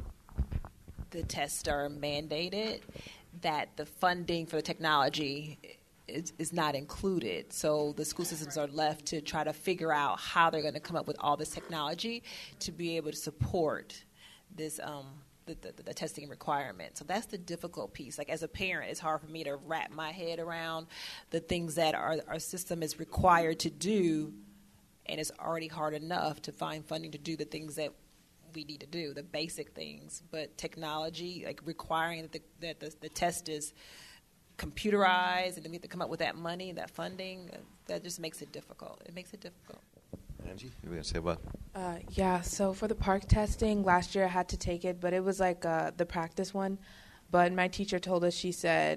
the tests are mandated, that the funding for the technology is not included. So the school systems are left to try to figure out how they're going to come up with all this technology to be able to support this the testing requirement. So that's the difficult piece. Like, as a parent, it's hard for me to wrap my head around the things that our system is required to do, and it's already hard enough to find funding to do the things that we need to do, the basic things. But technology, like requiring that the test is computerized, and then we have to come up with that money, that funding, that just makes it difficult. It makes it difficult. Angie, you were going to say what? Yeah, so for the park testing, last year I had to take it, but it was like the practice one. But my teacher told us, she said,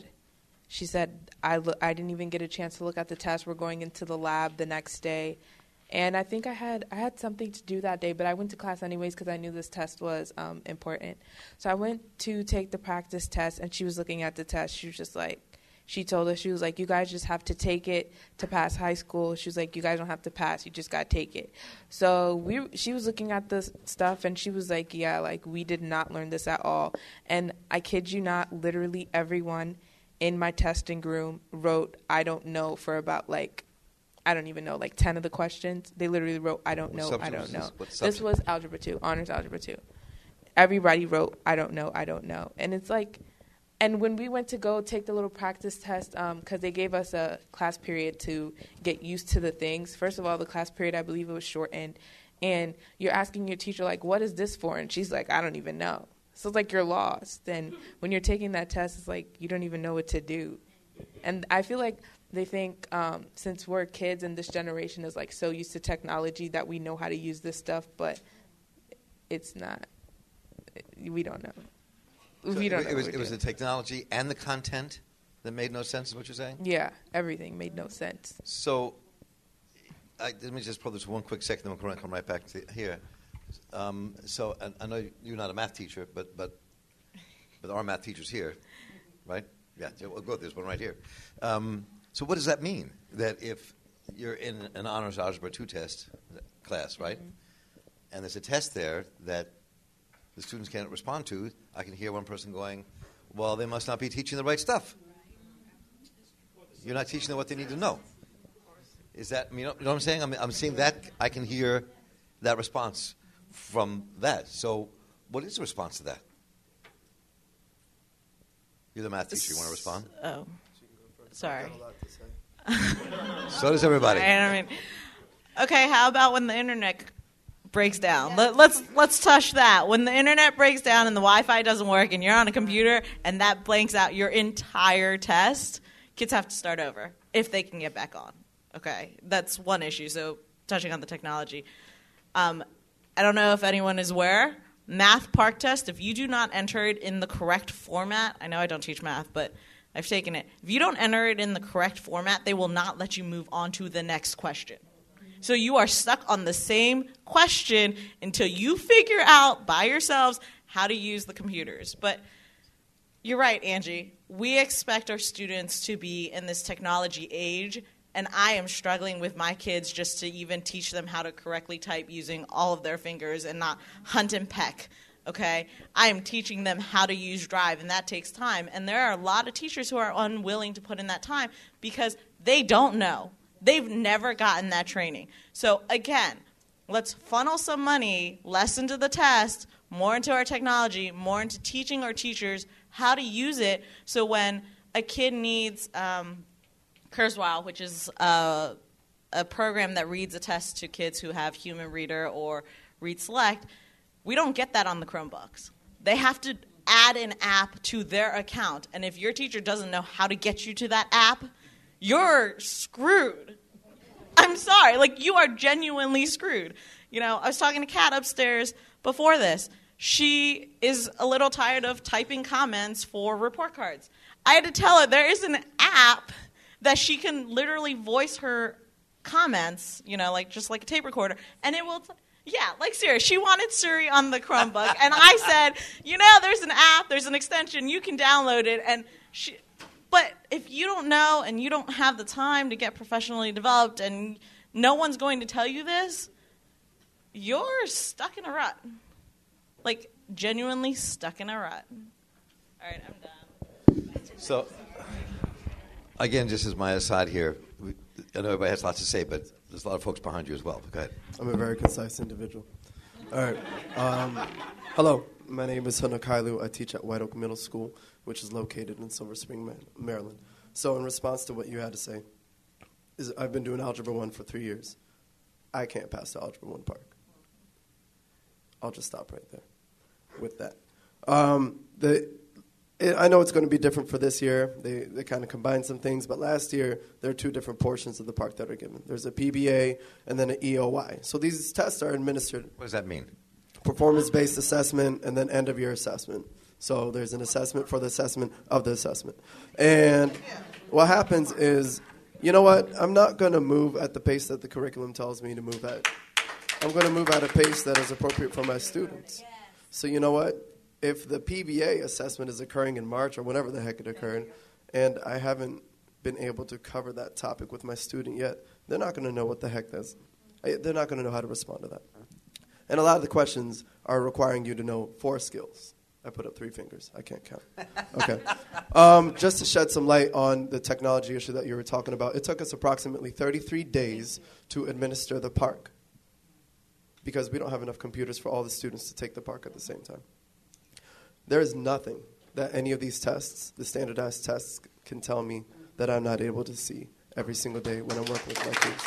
I didn't even get a chance to look at the test. We're going into the lab the next day. And I think I had something to do that day, but I went to class anyways because I knew this test was important. So I went to take the practice test, and she was looking at the test. She was just like, she told us, she was like, you guys just have to take it to pass high school. She was like, you guys don't have to pass. You just got to take it. So she was looking at the stuff, and she was like, yeah, like, we did not learn this at all. And I kid you not, literally everyone in my testing room wrote, I don't know, for about, like, I don't even know, like 10 of the questions. They literally wrote, I don't know, I don't know. This was Algebra 2, Honors Algebra 2. Everybody wrote, I don't know, I don't know. And it's like, and when we went to go take the little practice test, because they gave us a class period to get used to the things. First of all, the class period, I believe it was shortened. And you're asking your teacher, like, what is this for? And she's like, I don't even know. So it's like you're lost. And when you're taking that test, it's like you don't even know what to do. And I feel like they think since we're kids and this generation is like so used to technology that we know how to use this stuff, but it's not. We don't know. So we don't know. It was the technology and the content that made no sense, is what you're saying? Yeah, everything made no sense. So let me just pull this one quick second, then we'll come right back to here. So I know you're not a math teacher, but there are math teachers here, right? Yeah, we'll go with this one right here. So what does that mean? That if you're in an honors algebra 2 test class, right? Mm-hmm. and there's a test there that the students can't respond to, I can hear one person going, well, they must not be teaching the right stuff. You're not teaching them what they need to know. Is that, you know what I'm saying? I'm seeing that, I can hear that response from that. So what is the response to that? You're the math teacher. You want to respond? Oh, sorry. So does everybody. Okay, how about when the internet breaks down? Let's touch that. When the internet breaks down and the Wi-Fi doesn't work and you're on a computer and that blanks out your entire test, kids have to start over if they can get back on. Okay, that's one issue. So touching on the technology. I don't know if anyone is aware. Math Park Test, if you do not enter it in the correct format, I know I don't teach math, but I've taken it. If you don't enter it in the correct format, they will not let you move on to the next question. So you are stuck on the same question until you figure out by yourselves how to use the computers. But you're right, Angie. We expect our students to be in this technology age, and I am struggling with my kids just to even teach them how to correctly type using all of their fingers and not hunt and peck, okay? I am teaching them how to use Drive, and that takes time. And there are a lot of teachers who are unwilling to put in that time because they don't know. They've never gotten that training. So, again, let's funnel some money less into the test, more into our technology, more into teaching our teachers how to use it so when a kid needs Kurzweil, which is a program that reads a test to kids who have Human Reader or Read Select, we don't get that on the Chromebooks. They have to add an app to their account. And if your teacher doesn't know how to get you to that app, you're screwed. I'm sorry. Like, you are genuinely screwed. You know, I was talking to Kat upstairs before this. She is a little tired of typing comments for report cards. I had to tell her there is an app that she can literally voice her comments, you know, like just like a tape recorder, and it will, like Siri. She wanted Siri on the Chromebook, and I said, you know, there's an app, there's an extension, you can download it, and but if you don't know and you don't have the time to get professionally developed and no one's going to tell you this, you're stuck in a rut. Like, genuinely stuck in a rut. All right, I'm done. So, again, just as my aside here, I know everybody has lots to say, but there's a lot of folks behind you as well. Go ahead. I'm a very concise individual. All right. Hello. My name is Hana Kailu. I teach at White Oak Middle School, which is located in Silver Spring, Maryland. So in response to what you had to say, I've been doing Algebra 1 for 3 years. I can't pass the Algebra 1 Park. I'll just stop right there with that. I know it's going to be different for this year. They kind of combined some things, but last year there are two different portions of the park that are given. There's a PBA and then an EOY. So these tests are administered. What does that mean? Performance-based assessment and then end-of-year assessment. So there's an assessment for the assessment of the assessment. And what happens is, you know what? I'm not going to move at the pace that the curriculum tells me to move at. I'm going to move at a pace that is appropriate for my students. So you know what? If the PBA assessment is occurring in March or whenever the heck it occurred, and I haven't been able to cover that topic with my student yet, they're not going to know what the heck that's. They're not going to know how to respond to that. And a lot of the questions are requiring you to know 4 skills. I put up 3 fingers. I can't count. Okay. Just to shed some light on the technology issue that you were talking about, it took us approximately 33 days to administer the park because we don't have enough computers for all the students to take the park at the same time. There is nothing that any of these tests, the standardized tests, can tell me that I'm not able to see every single day when I'm working with my kids.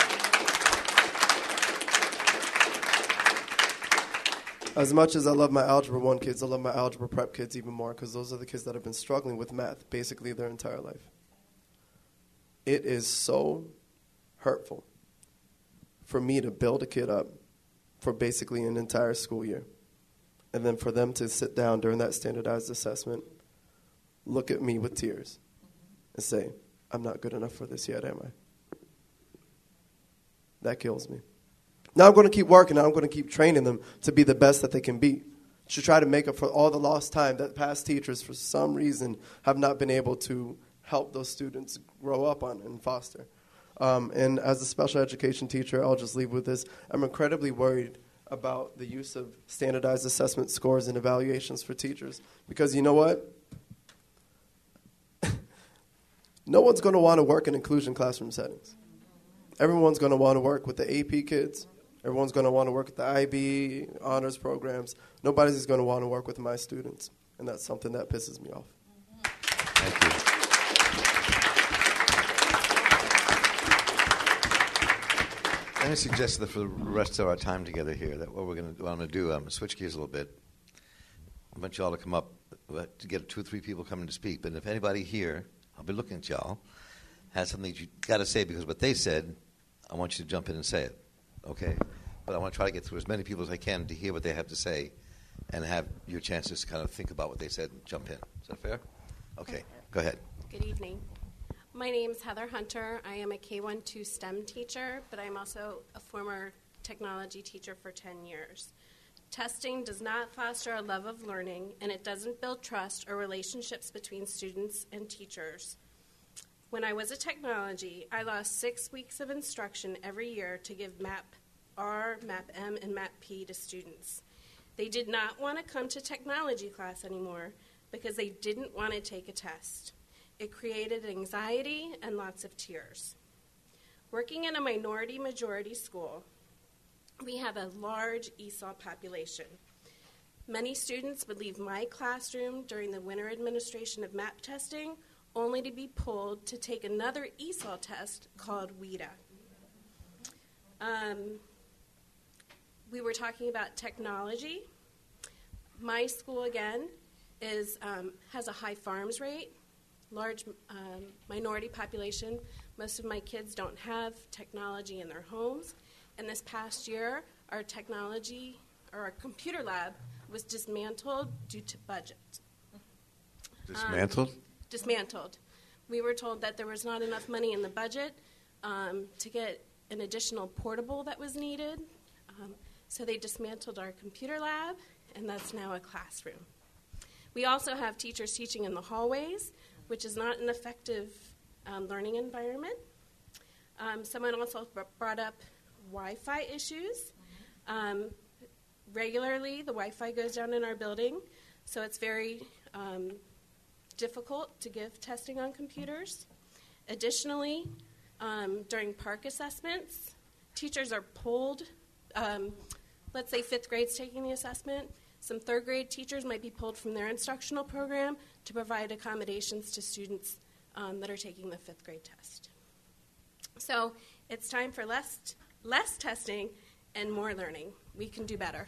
As much as I love my Algebra 1 kids, I love my Algebra Prep kids even more because those are the kids that have been struggling with math basically their entire life. It is so hurtful for me to build a kid up for basically an entire school year. And then for them to sit down during that standardized assessment, look at me with tears, and say, I'm not good enough for this yet, am I? That kills me. Now I'm going to keep working, and I'm going to keep training them to be the best that they can be, to try to make up for all the lost time that past teachers, for some reason, have not been able to help those students grow up on and foster. And as a special education teacher, I'll just leave with this. I'm incredibly worried about the use of standardized assessment scores and evaluations for teachers. Because you know what? No one's going to want to work in inclusion classroom settings. Everyone's going to want to work with the AP kids. Everyone's going to want to work with the IB, honors programs. Nobody's going to want to work with my students. And that's something that pisses me off. Thank you. Let me suggest that for the rest of our time together here, that what we're going to want to do, switch gears a little bit. I want you all to come up, to get 2 or 3 people coming to speak. But if anybody here, I'll be looking at y'all, has something you got to say because what they said, I want you to jump in and say it, okay? But I want to try to get through as many people as I can to hear what they have to say and have your chances to kind of think about what they said and jump in. Is that fair? Okay, go ahead. Good evening. My name is Heather Hunter. I am a K-1-2 STEM teacher, but I'm also a former technology teacher for 10 years. Testing does not foster a love of learning, and it doesn't build trust or relationships between students and teachers. When I was a technology, I lost 6 weeks of instruction every year to give MAP R, MAP M, and MAP P to students. They did not want to come to technology class anymore because they didn't want to take a test. It created anxiety and lots of tears. Working in a minority-majority school, we have a large ESOL population. Many students would leave my classroom during the winter administration of MAP testing only to be pulled to take another ESOL test called WIDA. We were talking about technology. My school, again, has a high farms rate, large minority population. Most of my kids don't have technology in their homes. And this past year, our computer lab was dismantled due to budget. Dismantled? Dismantled. We were told that there was not enough money in the budget to get an additional portable that was needed. So they dismantled our computer lab, and that's now a classroom. We also have teachers teaching in the hallways, which is not an effective learning environment. Someone also brought up Wi-Fi issues. Regularly, the Wi-Fi goes down in our building, so it's very difficult to give testing on computers. Additionally, during park assessments, teachers are pulled. Let's say 5th grade's taking the assessment. Some 3rd grade teachers might be pulled from their instructional program to provide accommodations to students that are taking the 5th grade test. So it's time for less testing and more learning. We can do better.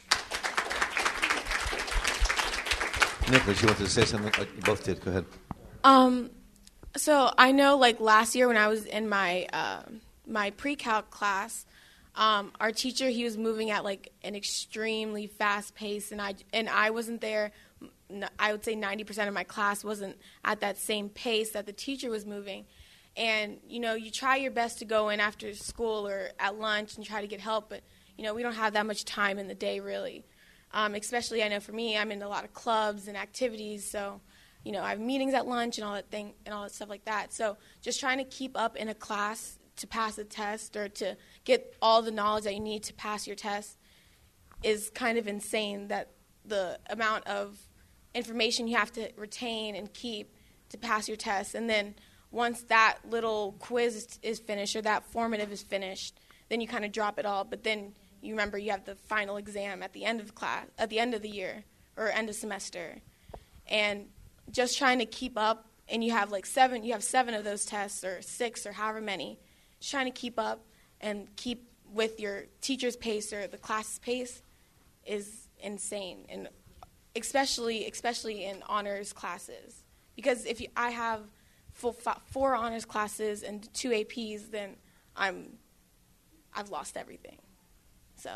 Nicholas, you wanted to say something? You both did. Go ahead. So I know, like last year when I was in my my pre-calc class, our teacher, he was moving at like an extremely fast pace, and I wasn't there. I would say 90% of my class wasn't at that same pace that the teacher was moving. And, you try your best to go in after school or at lunch and try to get help, but, we don't have that much time in the day, really. Especially, I know for me, I'm in a lot of clubs and activities, so, I have meetings at lunch and all that stuff like that. So just trying to keep up in a class to pass a test or to get all the knowledge that you need to pass your test is kind of insane, that the amount of information you have to retain and keep to pass your test. And then once that little quiz is finished or that formative is finished, then you kind of drop it all. But then you remember you have the final exam at the end of the class, at the end of the year or end of semester. And just trying to keep up, and you have 7 of those tests or 6 or however many. Just trying to keep up and keep with your teacher's pace or the class's pace is insane, and especially in honors classes. Because if I have 4 honors classes and 2 APs, then I've lost everything. So.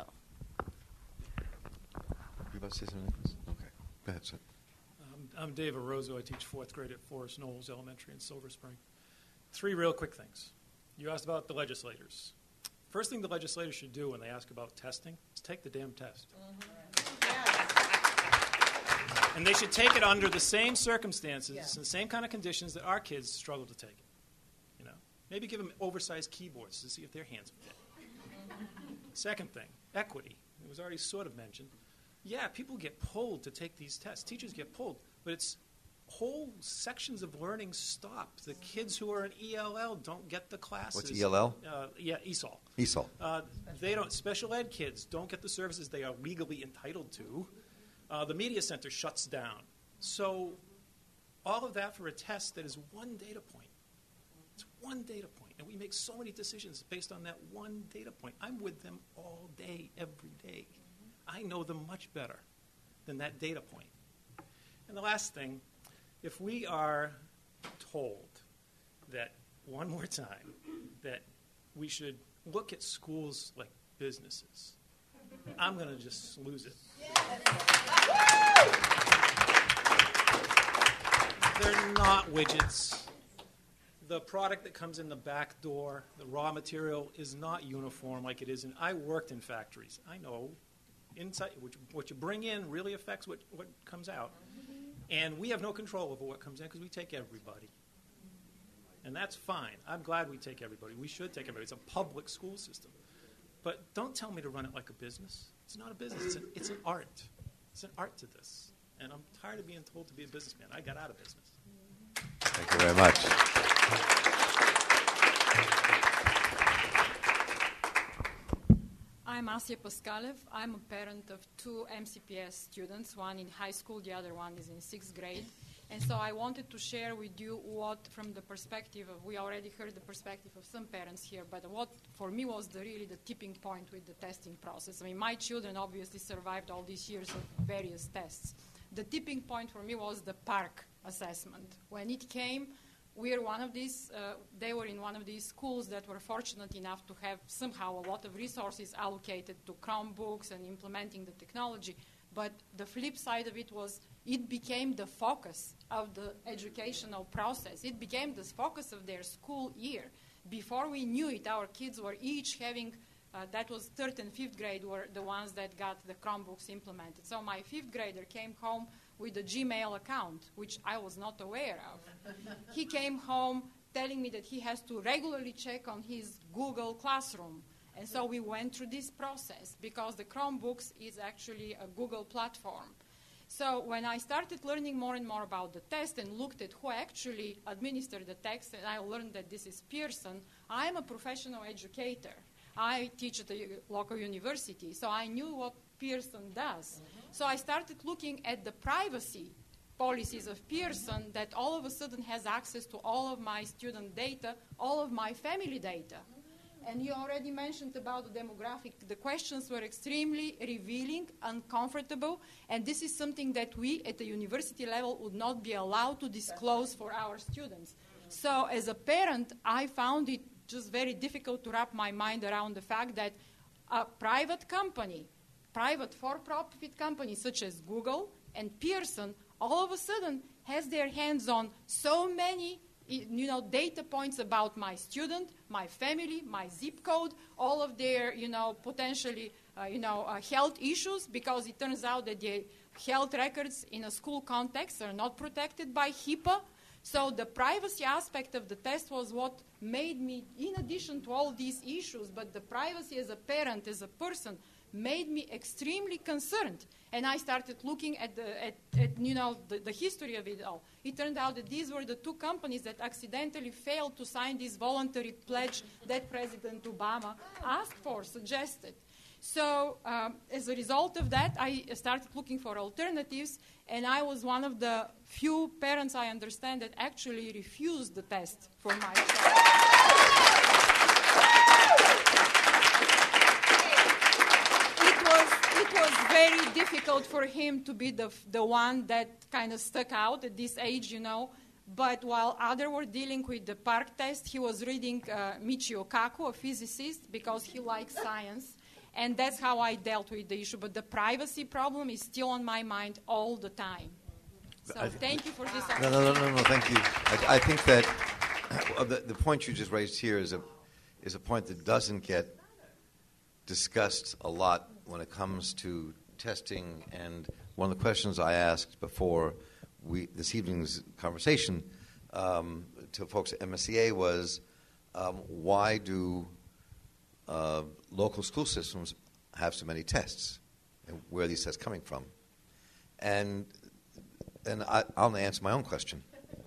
You about to say something? Okay, go ahead, sir. I'm Dave Arrozo. I teach 4th grade at Forest Knolls Elementary in Silver Spring. 3 real quick things. You asked about the legislators. First thing the legislators should do when they ask about testing is take the damn test. And they should take it under the same circumstances and the same kind of conditions that our kids struggle to take it. Maybe give them oversized keyboards to see if their hands fit. Second thing, equity. it was already sort of mentioned. Yeah, people get pulled to take these tests. Teachers get pulled, but it's whole sections of learning stop. The kids who are in ELL don't get the classes. What's ELL? ESOL. ESOL. They don't. Special ed kids don't get the services they are legally entitled to. The media center shuts down. So all of that for a test that is one data point. It's one data point, and we make so many decisions based on that one data point. I'm with them all day, every day. I know them much better than that data point. And the last thing, if we are told that, one more time, that we should look at schools like businesses, I'm going to just lose it. They're not widgets. The product that comes in the back door, the raw material, is not uniform like it is in. I worked in factories. I know inside what you bring in really affects what comes out. And we have no control over what comes in because we take everybody. And that's fine. I'm glad we take everybody. We should take everybody. It's a public school system. But don't tell me to run it like a business. It's not a business. It's an art. It's an art to this. And I'm tired of being told to be a businessman. I got out of business. Thank you very much. I'm Asya Paskalev. I'm a parent of two MCPS students, one in high school, the other one is in 6th grade. And so I wanted to share with you what, from the perspective of, we already heard the perspective of some parents here, but what for me was really the tipping point with the testing process. I mean, my children obviously survived all these years of various tests. The tipping point for me was the PARCC assessment. When it came, they were in one of these schools that were fortunate enough to have somehow a lot of resources allocated to Chromebooks and implementing the technology. But the flip side of it was it became the focus of the educational process. It became the focus of their school year. Before we knew it, our kids were each having, that was 3rd and 5th grade were the ones that got the Chromebooks implemented. So my 5th grader came home with a Gmail account, which I was not aware of. He came home telling me that he has to regularly check on his Google Classroom. And so we went through this process because the Chromebooks is actually a Google platform. So when I started learning more and more about the test and looked at who actually administered the test, and I learned that this is Pearson, I am a professional educator. I teach at a local university, so I knew what Pearson does. So I started looking at the privacy policies of Pearson that all of a sudden has access to all of my student data, all of my family data. And you already mentioned about the demographic. The questions were extremely revealing, uncomfortable, and this is something that we at the university level would not be allowed to disclose for our students. So as a parent, I found it just very difficult to wrap my mind around the fact that a private company, private for-profit company such as Google and Pearson, all of a sudden has their hands on so many data points about my student, my family, my zip code, all of their, potentially, health issues, because it turns out that the health records in a school context are not protected by HIPAA. So the privacy aspect of the test was what made me, in addition to all these issues, but the privacy as a parent, as a person, made me extremely concerned. And I started looking at the history of it all. It turned out that these were the two companies that accidentally failed to sign this voluntary pledge that President Obama asked for, suggested. So as a result of that, I started looking for alternatives, and I was one of the few parents I understand that actually refused the test for my child. It was very difficult for him to be the one that kind of stuck out at this age, But while others were dealing with the PARCC test, he was reading Michio Kaku, a physicist, because he likes science. And that's how I dealt with the issue. But the privacy problem is still on my mind all the time. So thank you for this opportunity. No, thank you. I think that the point you just raised here is a point that doesn't get discussed a lot when it comes to testing. And one of the questions I asked before this evening's conversation to folks at MSEA was, why do local school systems have so many tests and where are these tests coming from. And I'll answer my own question.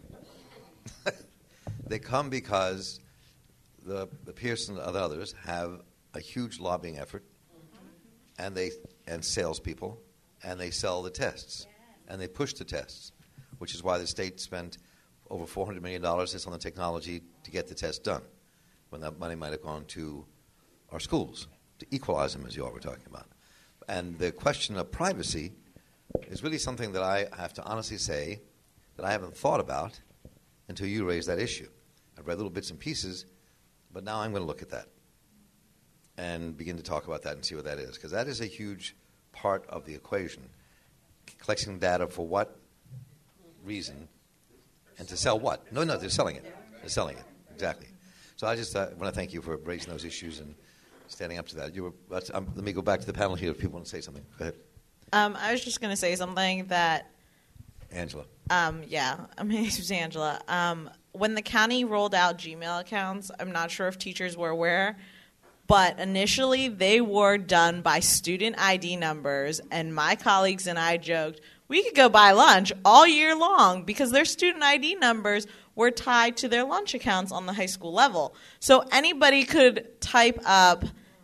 They come because the Pearson and the others have a huge lobbying effort, and salespeople, and they sell the tests, and they push the tests, which is why the state spent over $400 million just on the technology to get the test done, when that money might have gone to our schools to equalize them, as you all were talking about. And the question of privacy is really something that I have to honestly say that I haven't thought about until you raised that issue. I've read little bits and pieces, but now I'm going to look at that and begin to talk about that and see what that is, because that is a huge part of the equation. Collecting data for what reason and to sell what? No, they're selling it. They're selling it, exactly. So I just want to thank you for raising those issues and standing up to that. Let me go back to the panel here if people want to say something. Go ahead. I was just going to say something that... Angela. My name is Angela. When the county rolled out Gmail accounts, I'm not sure if teachers were aware, but initially they were done by student ID numbers, and my colleagues and I joked, we could go buy lunch all year long because their student ID numbers were tied to their lunch accounts on the high school level. So anybody could type up,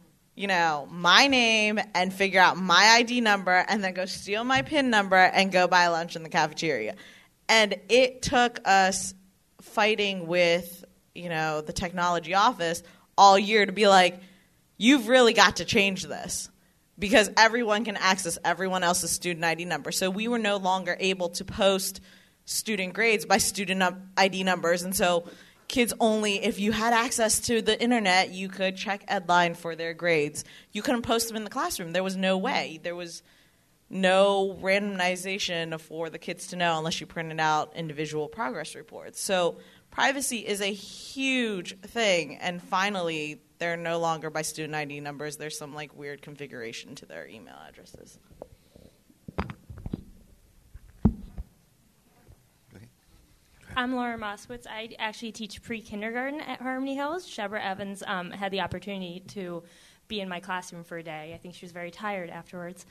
my name and figure out my ID number and then go steal my PIN number and go buy lunch in the cafeteria. And it took us fighting with, the technology office all year to be like, you've really got to change this because everyone can access everyone else's student ID number. So we were no longer able to post student grades by student ID numbers. And so kids only, if you had access to the internet, you could check Edline for their grades. You couldn't post them in the classroom. There was no way. There was no randomization for the kids to know unless you printed out individual progress reports. So privacy is a huge thing. And finally, they're no longer by student ID numbers. There's some weird configuration to their email addresses. I'm Laura Moskowitz. I actually teach pre-kindergarten at Harmony Hills. Shebra Evans had the opportunity to be in my classroom for a day. I think she was very tired afterwards.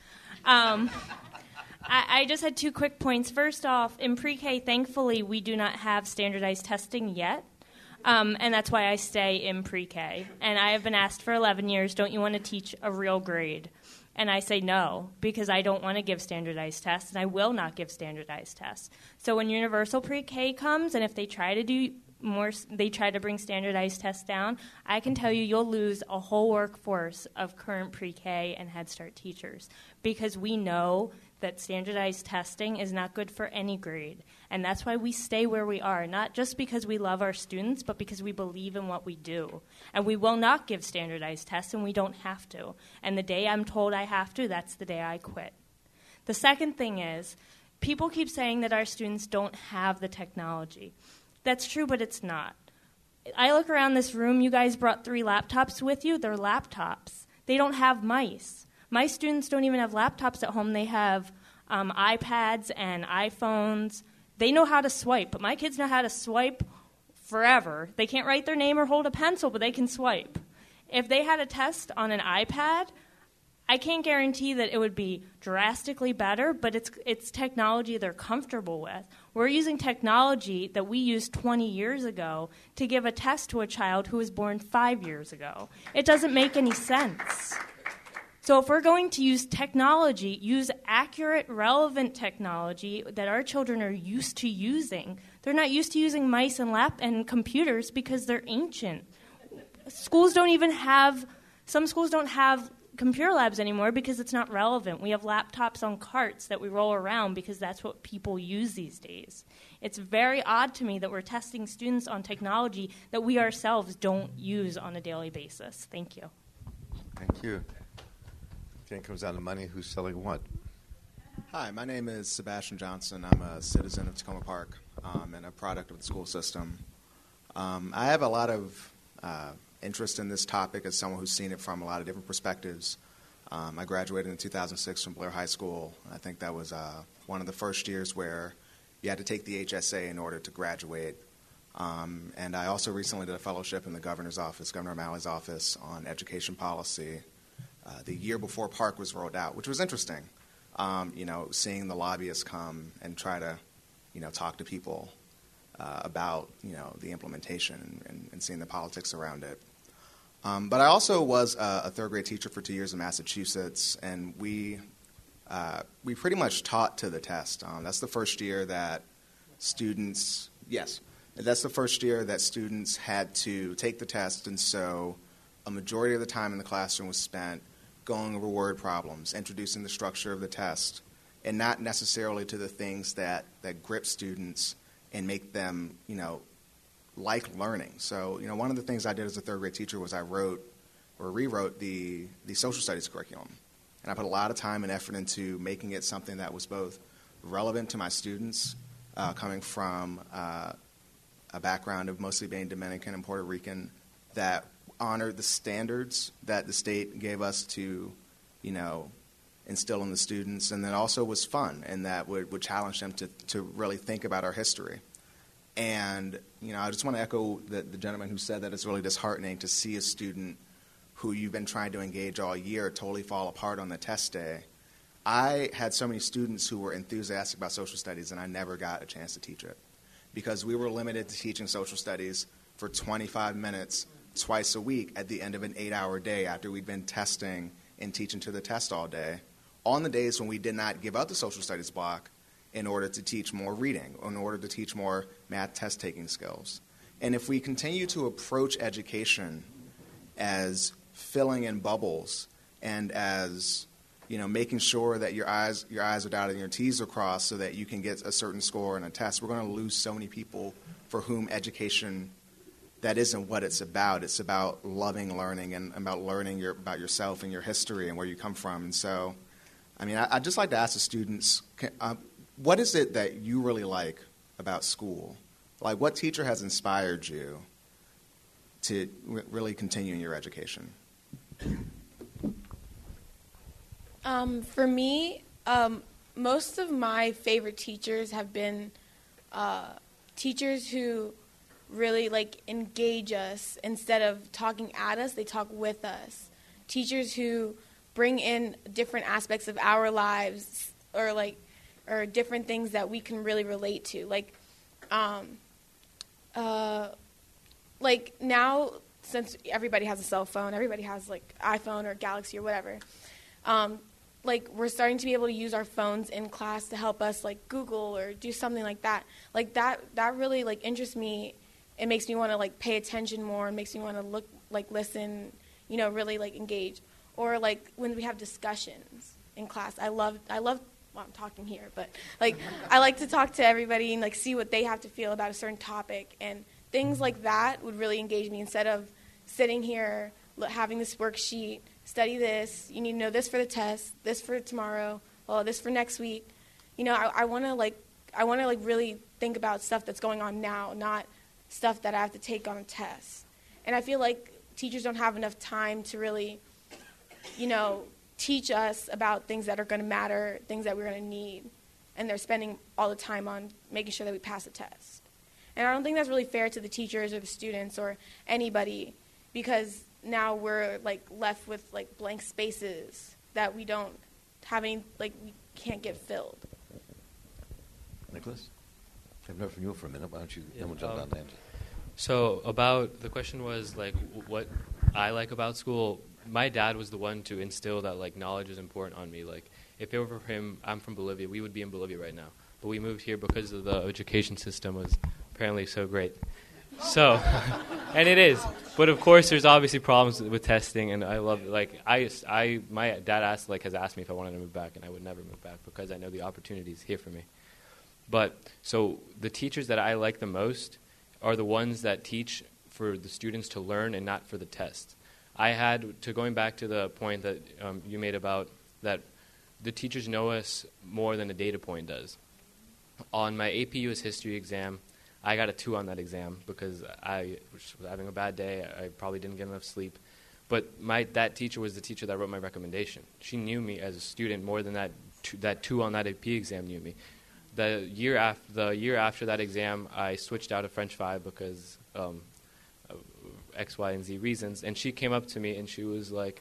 I just had 2 quick points. First off, in pre-K, thankfully, we do not have standardized testing yet. And that's why I stay in pre-K. And I have been asked for 11 years, don't you want to teach a real grade? And I say no, because I don't want to give standardized tests, and I will not give standardized tests. So when universal pre-K comes, and if they try to do more, they try to bring standardized tests down, I can tell you you'll lose a whole workforce of current pre-K and Head Start teachers, because we know that standardized testing is not good for any grade. And that's why we stay where we are, not just because we love our students, but because we believe in what we do. And we will not give standardized tests, and we don't have to. And the day I'm told I have to, that's the day I quit. The second thing is, people keep saying that our students don't have the technology. That's true, but it's not. I look around this room, you guys brought 3 laptops with you. They're laptops. They don't have mice. My students don't even have laptops at home. They have iPads and iPhones. They know how to swipe, but my kids know how to swipe forever. They can't write their name or hold a pencil, but they can swipe. If they had a test on an iPad, I can't guarantee that it would be drastically better, but it's technology they're comfortable with. We're using technology that we used 20 years ago to give a test to a child who was born 5 years ago. It doesn't make any sense. So if we're going to use technology, use accurate, relevant technology that our children are used to using. They're not used to using mice and computers because they're ancient. Some schools don't have computer labs anymore because it's not relevant. We have laptops on carts that we roll around because that's what people use these days. It's very odd to me that we're testing students on technology that we ourselves don't use on a daily basis. Thank you. Thank you. Again, it comes down to money. Who's selling what? Hi, my name is Sebastian Johnson. I'm a citizen of Tacoma Park and a product of the school system. I have a lot of interest in this topic as someone who's seen it from a lot of different perspectives. I graduated in 2006 from Blair High School. I think that was one of the first years where you had to take the HSA in order to graduate. And I also recently did a fellowship in the governor's office, Governor O'Malley's office, on education policy. the year before Park was rolled out, which was interesting. Seeing the lobbyists come and try to, talk to people about, the implementation and seeing the politics around it. But I also was a third grade teacher for 2 years in Massachusetts, and we pretty much taught to the test. That's the first year that students had to take the test, and so a majority of the time in the classroom was spent going over word problems, introducing the structure of the test, and not necessarily to the things that grip students and make them, like learning. So, one of the things I did as a third grade teacher was I rewrote the social studies curriculum. And I put a lot of time and effort into making it something that was both relevant to my students, coming from a background of mostly being Dominican and Puerto Rican, that honored the standards that the state gave us to, instill in the students, and that also was fun and that would challenge them to really think about our history. And, I just want to echo the gentleman who said that it's really disheartening to see a student who you've been trying to engage all year totally fall apart on the test day. I had so many students who were enthusiastic about social studies, and I never got a chance to teach it because we were limited to teaching social studies for 25 minutes twice a week at the end of an 8-hour day after we'd been testing and teaching to the test all day, on the days when we did not give up the social studies block in order to teach more reading, in order to teach more math test-taking skills. And if we continue to approach education as filling in bubbles and as, making sure that your I's are dotted and your T's are crossed so that you can get a certain score in a test, we're going to lose so many people for whom education, that isn't what it's about. It's about loving learning and about learning about yourself and your history and where you come from. And so, I'd just like to ask the students, what is it that you really like about school? Like, what teacher has inspired you to really continue in your education? For me, most of my favorite teachers have been teachers who really engage us instead of talking at us. They talk with us. Teachers who bring in different aspects of our lives or different things that we can really relate to. Now, since everybody has a cell phone, everybody has iPhone or Galaxy or whatever, we're starting to be able to use our phones in class to help us Google or do something like that. That really interests me. It makes me want to pay attention more. It makes me want to look, listen, really engage. Or when we have discussions in class, I love. Well, I'm talking here, but I like to talk to everybody and see what they have to feel about a certain topic, and things like that would really engage me instead of sitting here having this worksheet, study this. You need to know this for the test, this for tomorrow, this for next week. I want to really think about stuff that's going on now, not stuff that I have to take on a test. And I feel like teachers don't have enough time to really, teach us about things that are going to matter, things that we're going to need, and they're spending all the time on making sure that we pass the test. And I don't think that's really fair to the teachers or the students or anybody, because now we're left with blank spaces that we don't have any, we can't get filled. Nicholas, I've heard from you for a minute. Why don't you? Then we'll jump down to Andrew. So about the question was what I like about school. My dad was the one to instill that knowledge is important on me. If it were for him, I'm from Bolivia. We would be in Bolivia right now, but we moved here because of the education system was apparently so great. So, and it is. But of course, there's obviously problems with testing, and I love it. My dad has asked me if I wanted to move back, and I would never move back because I know the opportunities here for me. But so the teachers that I like the most are the ones that teach for the students to learn and not for the test. Going back to the point that you made about that the teachers know us more than a data point does. On my AP US History exam, I got a 2 on that exam because I was having a bad day. I probably didn't get enough sleep. But that teacher was the teacher that wrote my recommendation. She knew me as a student more than that 2 on that AP exam knew me. The year after that exam, I switched out of French 5 because X, Y, and Z reasons. And she came up to me and she was like,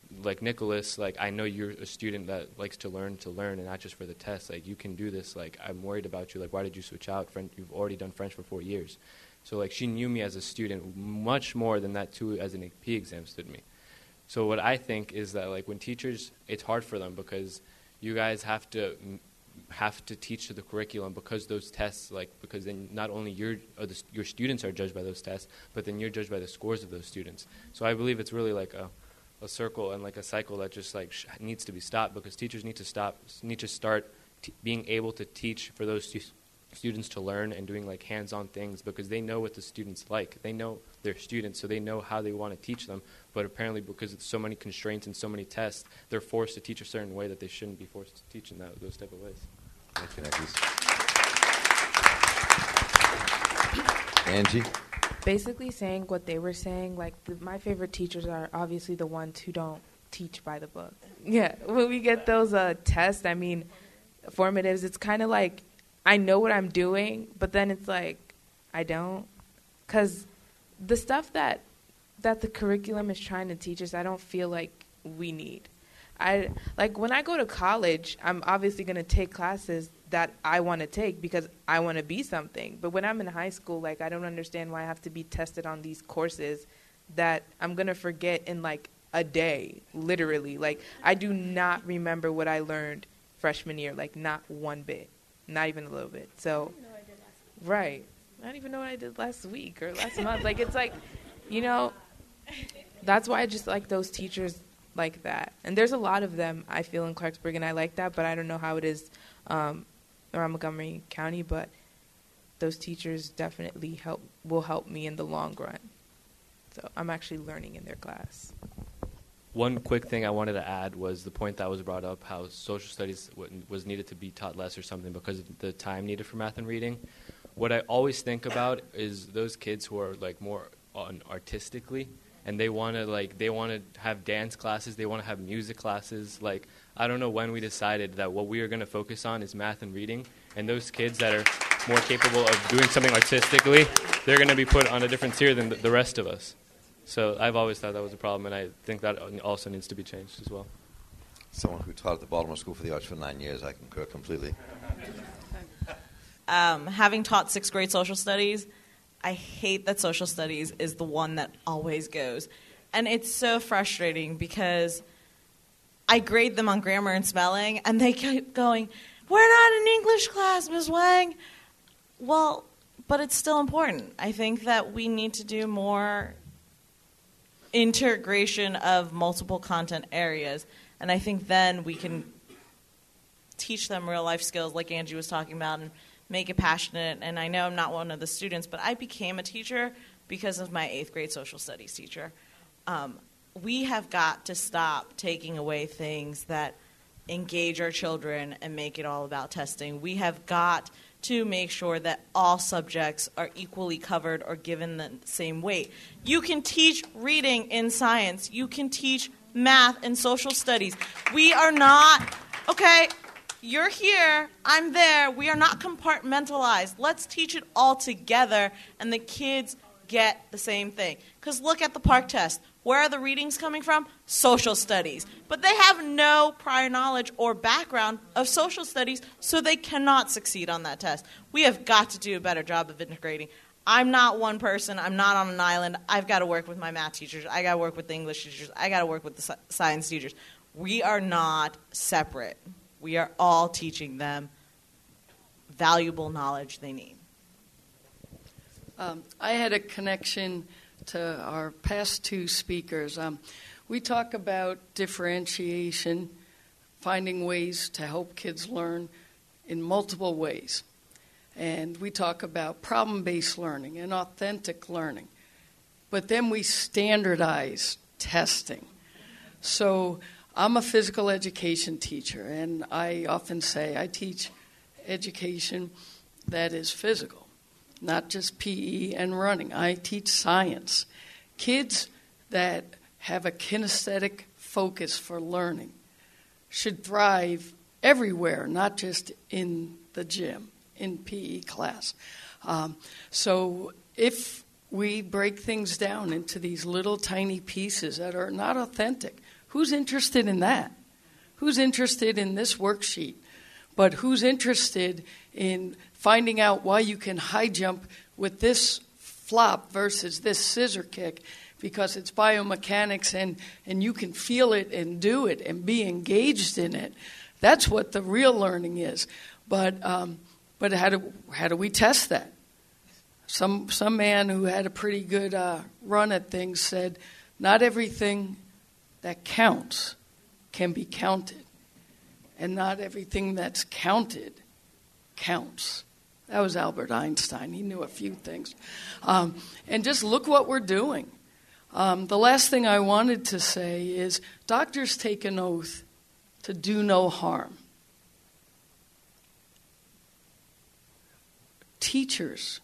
like Nicholas, like I know you're a student that likes to learn and not just for the test. Like you can do this. Like I'm worried about you. Like why did you switch out? You've already done French for 4 years. So like she knew me as a student much more than that too as an AP exam stood me. So what I think is that like when teachers, it's hard for them because you guys have to teach to the curriculum because those tests, like because then not only your students are judged by those tests, but then you're judged by the scores of those students. So I believe it's really like a circle and like a cycle that just like needs to be stopped because teachers need to start being able to teach for those students to learn and doing like hands-on things because they know what the students like. They know their students, so they know how they want to teach them. But apparently because it's so many constraints and so many tests, they're forced to teach a certain way that they shouldn't be forced to teach in those type of ways. Thank you, Nicholas. Angie? Basically saying what they were saying, like my favorite teachers are obviously the ones who don't teach by the book. Yeah, when we get those tests, I mean, formatives, it's kind of like I know what I'm doing, but then it's like I don't. Because the stuff that the curriculum is trying to teach us, I don't feel like we need. Like when I go to college, I'm obviously going to take classes that I want to take because I want to be something. But when I'm in high school, like I don't understand why I have to be tested on these courses that I'm going to forget in like a day, literally. Like I do not remember what I learned freshman year, like not one bit, not even a little bit. So, right. I don't even know what I did last week or last month. Like it's like, you know, that's why I just like those teachers like that. And there's a lot of them, I feel, in Clarksburg, and I like that, but I don't know how it is around Montgomery County, but those teachers definitely will help me in the long run. So I'm actually learning in their class. One quick thing I wanted to add was the point that was brought up, how social studies was needed to be taught less or something because of the time needed for math and reading. What I always think about is those kids who are like more artistically, and they want to have dance classes, they want to have music classes. Like I don't know when we decided that what we are going to focus on is math and reading, and those kids that are more capable of doing something artistically, they're going to be put on a different tier than the rest of us. So I've always thought that was a problem, and I think that also needs to be changed as well. Someone who taught at the Baltimore School for the Arts for 9 years, I concur completely. Having taught 6th grade social studies, I hate that social studies is the one that always goes. And it's so frustrating because I grade them on grammar and spelling, and they keep going, "We're not in English class, Ms. Wang." Well, but it's still important. I think that we need to do more integration of multiple content areas, and I think then we can teach them real-life skills like Angie was talking about and make it passionate. And I know I'm not one of the students, but I became a teacher because of my 8th grade social studies teacher. We have got to stop taking away things that engage our children and make it all about testing. We have got to make sure that all subjects are equally covered or given the same weight. You can teach reading in science. You can teach math and social studies. We are not, okay, you're here, I'm there. We are not compartmentalized. Let's teach it all together, and the kids get the same thing. Because look at the Park test. Where are the readings coming from? Social studies. But they have no prior knowledge or background of social studies, so they cannot succeed on that test. We have got to do a better job of integrating. I'm not one person. I'm not on an island. I've got to work with my math teachers. I got to work with the English teachers. I got to work with the science teachers. We are not separate. We are all teaching them valuable knowledge they need. I had a connection to our past two speakers. We talk about differentiation, finding ways to help kids learn in multiple ways. And we talk about problem-based learning and authentic learning. But then we standardize testing. So I'm a physical education teacher, and I often say I teach education that is physical, not just PE and running. I teach science. Kids that have a kinesthetic focus for learning should thrive everywhere, not just in the gym, in PE class. So if we break things down into these little tiny pieces that are not authentic Who's interested in that? Who's interested in this worksheet? But who's interested in finding out why you can high jump with this flop versus this scissor kick, because it's biomechanics and you can feel it and do it and be engaged in it. That's what the real learning is. But how do we test that? Some man who had a pretty good run at things said, not everything that counts can be counted, and not everything that's counted counts. That was Albert Einstein. He knew a few things. And just look what we're doing. The last thing I wanted to say is doctors take an oath to do no harm. Teachers,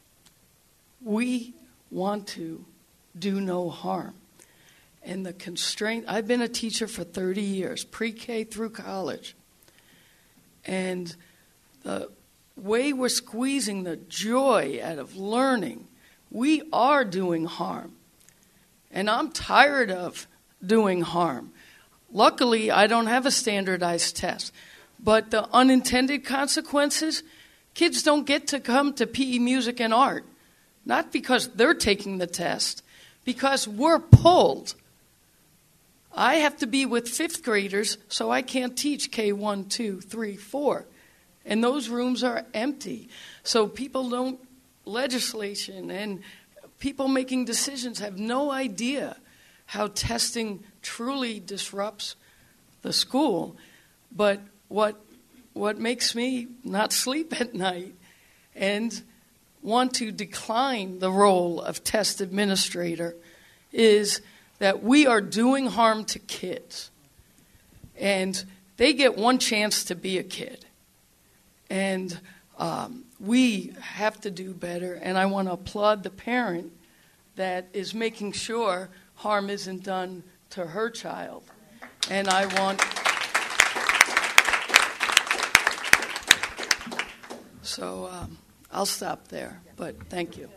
we want to do no harm. And the constraint, I've been a teacher for 30 years, pre-K through college. And the way we're squeezing the joy out of learning, we are doing harm. And I'm tired of doing harm. Luckily, I don't have a standardized test. But the unintended consequences, kids don't get to come to PE, music, and art. Not because they're taking the test, because we're pulled. I have to be with 5th graders, so I can't teach K1, 2, 3, 4. And those rooms are empty. So people don't, legislation and people making decisions have no idea how testing truly disrupts the school. But what makes me not sleep at night and want to decline the role of test administrator is that we are doing harm to kids. And they get one chance to be a kid. And we have to do better. And I want to applaud the parent that is making sure harm isn't done to her child. And I want... So I'll stop there, but thank you.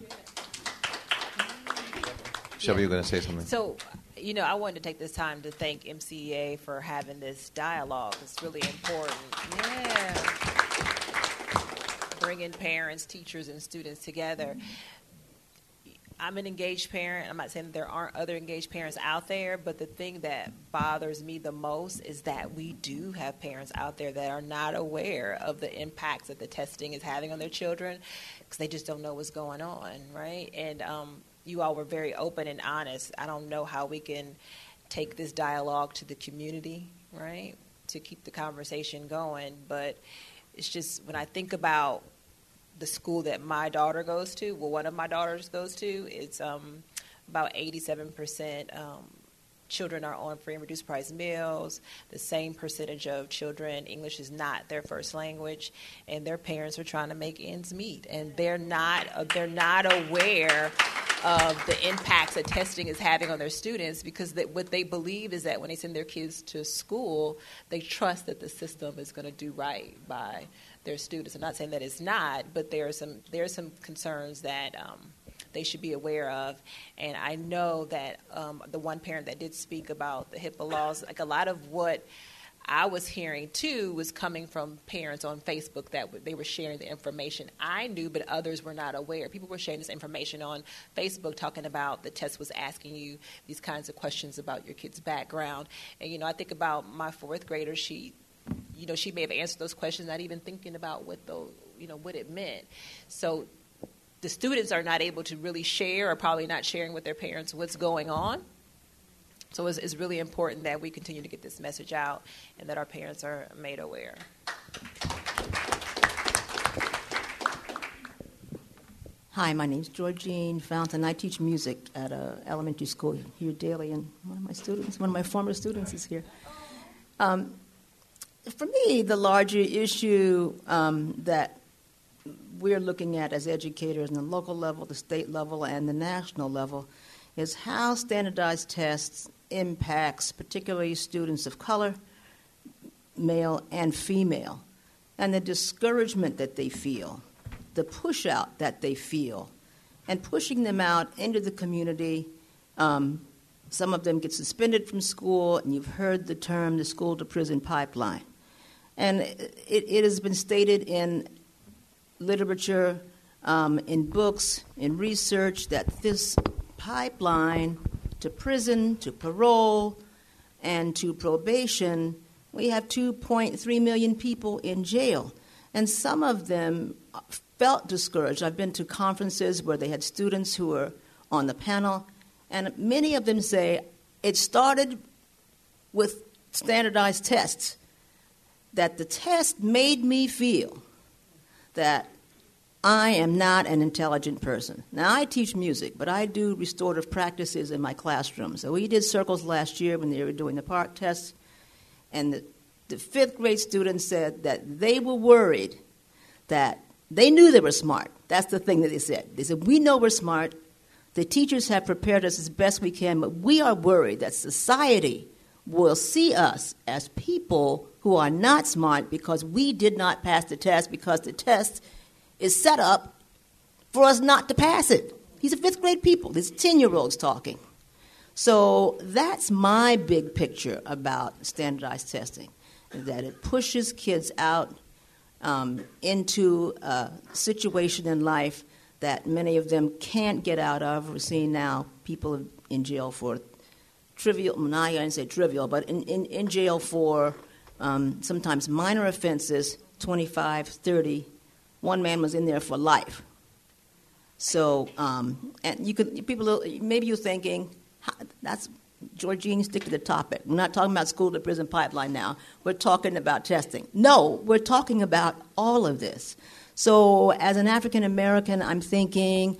Shelby, you're going to say something? So, I wanted to take this time to thank MCEA for having this dialogue. It's really important. Yeah. Bringing parents, teachers, and students together. I'm an engaged parent. I'm not saying that there aren't other engaged parents out there, but the thing that bothers me the most is that we do have parents out there that are not aware of the impacts that the testing is having on their children because they just don't know what's going on, right? And you all were very open and honest. I don't know how we can take this dialogue to the community, right, to keep the conversation going, but it's just when I think about the school that my daughter goes to, one of my daughters goes to, it's about 87% children are on free and reduced price meals. The same percentage of children, English is not their first language, and their parents are trying to make ends meet, and they're not aware of the impacts that testing is having on their students because what they believe is that when they send their kids to school, they trust that the system is going to do right by their students. I'm not saying that it's not, but there are some concerns that they should be aware of. And I know that the one parent that did speak about the HIPAA laws, like a lot of what I was hearing too was coming from parents on Facebook that they were sharing the information I knew, but others were not aware. People were sharing this information on Facebook talking about the test was asking you these kinds of questions about your kid's background. And, I think about my 4th grader, she may have answered those questions not even thinking about what it meant. So the students are not able to really share or probably not sharing with their parents what's going on. So it's really important that we continue to get this message out and that our parents are made aware. Hi, my name's Georgine Fountain. I teach music at an elementary school here daily, and one of my former students is here. For me, the larger issue that we're looking at as educators on the local level, the state level, and the national level is how standardized tests impacts particularly students of color, male and female, and the discouragement that they feel, the push out that they feel, and pushing them out into the community some of them get suspended from school, and you've heard the term the school-to-prison pipeline. And it has been stated in literature, in books, in research, that this pipeline to prison, to parole, and to probation, we have 2.3 million people in jail. And some of them felt discouraged. I've been to conferences where they had students who were on the panel, and many of them say it started with standardized tests, that the test made me feel that I am not an intelligent person. Now, I teach music, but I do restorative practices in my classroom. So we did circles last year when they were doing the PARCC tests, and the fifth grade students said that they were worried that they knew they were smart. That's the thing that they said. They said, we know we're smart. The teachers have prepared us as best we can, but we are worried that society will see us as people who are not smart because we did not pass the test, because the test is set up for us not to pass it. These are fifth grade people. These 10-year-olds talking. So that's my big picture about standardized testing, that it pushes kids out into a situation in life that many of them can't get out of. We're seeing now people in jail for trivial, well, I didn't say trivial, but in jail for sometimes minor offenses, 25, 30. One man was in there for life. So, and you could, people, maybe you're thinking, that's, Georgine, stick to the topic. We're not talking about school to prison pipeline now. We're talking about testing. No, we're talking about all of this. So as an African American, I'm thinking,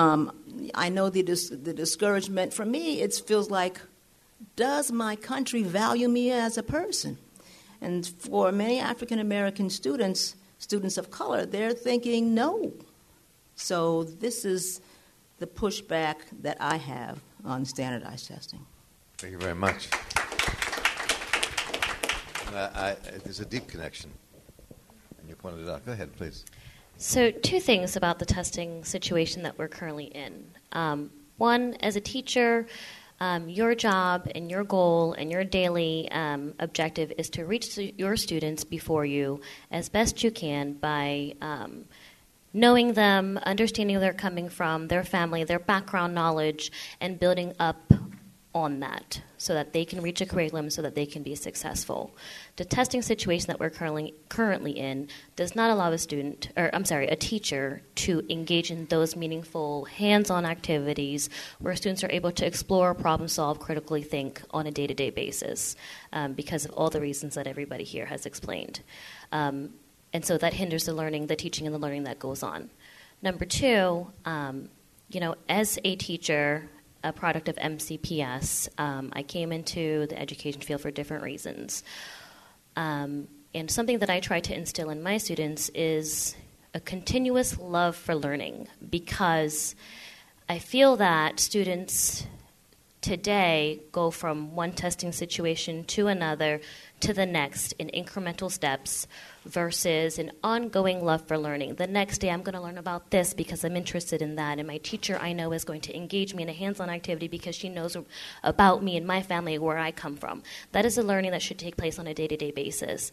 I know the discouragement. For me, it feels like, does my country value me as a person? And for many African American students of color, they're thinking no. So this is the pushback that I have on standardized testing. Thank you very much. There's a deep connection, and you pointed it out. Go ahead, please. So 2 things about the testing situation that we're currently in. One, as a teacher, your job and your goal and your daily objective is to reach your students before you as best you can by knowing them, understanding where they're coming from, their family, their background knowledge, and building up on that so that they can reach a curriculum so that they can be successful. The testing situation that we're currently in does not allow a teacher to engage in those meaningful hands-on activities where students are able to explore, problem solve, critically think on a day-to-day basis because of all the reasons that everybody here has explained. And so that hinders the teaching and the learning that goes on. Number 2, as a teacher, a product of MCPS, I came into the education field for different reasons. And something that I try to instill in my students is a continuous love for learning, because I feel that students today go from one testing situation to another to the next in incremental steps versus an ongoing love for learning. The next day I'm going to learn about this because I'm interested in that, and my teacher I know is going to engage me in a hands-on activity because she knows about me and my family, where I come from. That is a learning that should take place on a day-to-day basis.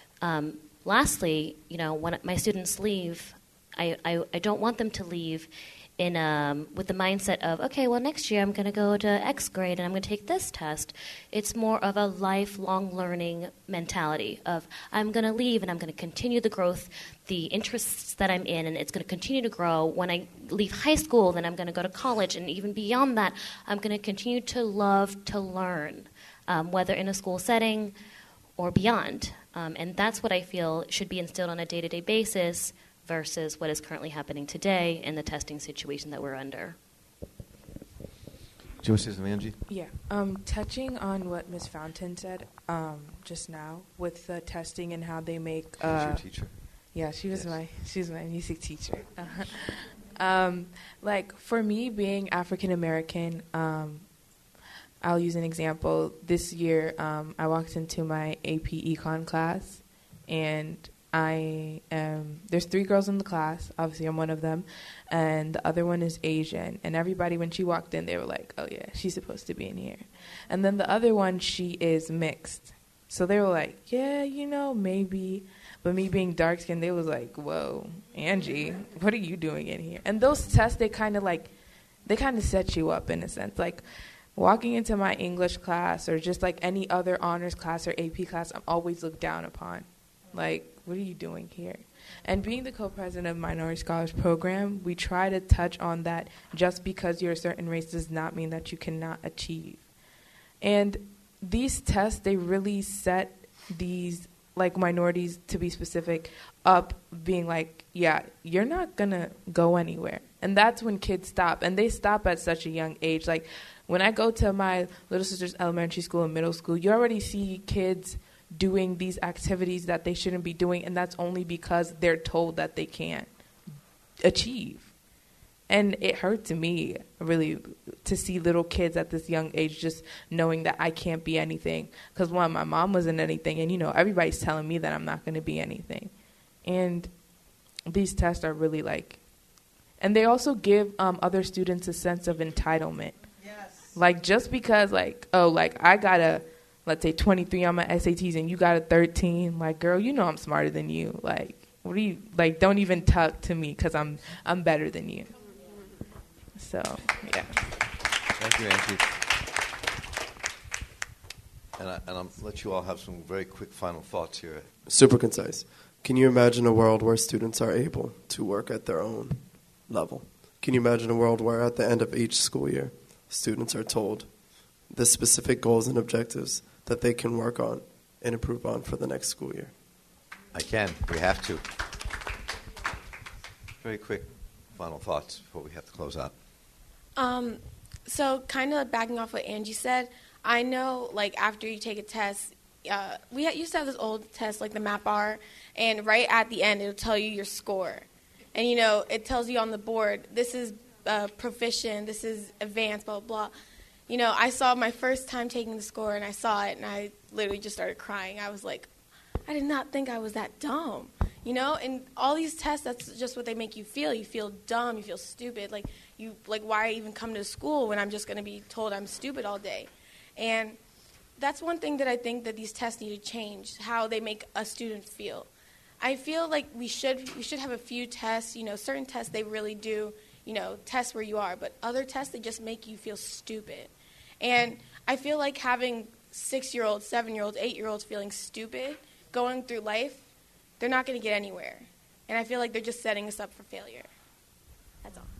Lastly, when my students leave, I don't want them to leave with the mindset of, okay, well, next year I'm going to go to X grade and I'm going to take this test. It's more of a lifelong learning mentality of, I'm going to leave and I'm going to continue the growth, the interests that I'm in, and it's going to continue to grow. When I leave high school, then I'm going to go to college, and even beyond that, I'm going to continue to love to learn, whether in a school setting or beyond. And that's what I feel should be instilled on a day-to-day basis versus what is currently happening today in the testing situation that we're under. Do you want to say something, Angie? Yeah. Touching on what Ms. Fountain said just now with the testing and how they make... She was your teacher? Yeah, she was my music teacher. For me, being African American, I'll use an example. This year, I walked into my AP Econ class, and there's 3 girls in the class. Obviously, I'm one of them. And the other one is Asian. And everybody, when she walked in, they were like, oh, yeah, she's supposed to be in here. And then the other one, she is mixed. So they were like, yeah, maybe. But me being dark-skinned, they was like, whoa, Angie, what are you doing in here? And those tests, they kind of set you up in a sense. Like, walking into my English class or just like any other honors class or AP class, I'm always looked down upon. Like, what are you doing here? And being the co-president of Minority Scholars Program, we try to touch on that just because you're a certain race does not mean that you cannot achieve. And these tests, they really set these, like minorities to be specific, up being like, yeah, you're not going to go anywhere. And that's when kids stop. And they stop at such a young age. Like, when I go to my little sister's elementary school and middle school, you already see kids doing these activities that they shouldn't be doing, and that's only because they're told that they can't achieve. And it hurt to me, really, to see little kids at this young age just knowing that I can't be anything. Because, one, my mom wasn't anything, and, everybody's telling me that I'm not going to be anything. And these tests are really like... And they also give other students a sense of entitlement. Yes. Like, just because, like, I got a, let's say, 23 on my SATs and you got a 13, like, girl, I'm smarter than you. Like, what are you, like, don't even talk to me because I'm better than you. So, yeah. Thank you, Angie. And I'll let you all have some very quick final thoughts here. Super concise. Can you imagine a world where students are able to work at their own level? Can you imagine a world where at the end of each school year, students are told the specific goals and objectives that they can work on and improve on for the next school year? I can. We have to. Very quick final thoughts before we have to close out. So kind of backing off what Angie said, I know, like, after you take a test, we used to have this old test, like the MAPR, and right at the end, it'll tell you your score. And, it tells you on the board, this is proficient, this is advanced, blah, blah, blah. I saw my first time taking the score, and I saw it, and I literally just started crying. I was like, I did not think I was that dumb, And all these tests, that's just what they make you feel. You feel dumb, you feel stupid. Like, why even come to school when I'm just going to be told I'm stupid all day? And that's one thing that I think that these tests need to change, how they make a student feel. I feel like we should have a few tests. Certain tests they really do, test where you are. But other tests, they just make you feel stupid. And I feel like having 6-year-olds, 7-year-olds, 8-year-olds feeling stupid going through life, they're not going to get anywhere. And I feel like they're just setting us up for failure. That's all.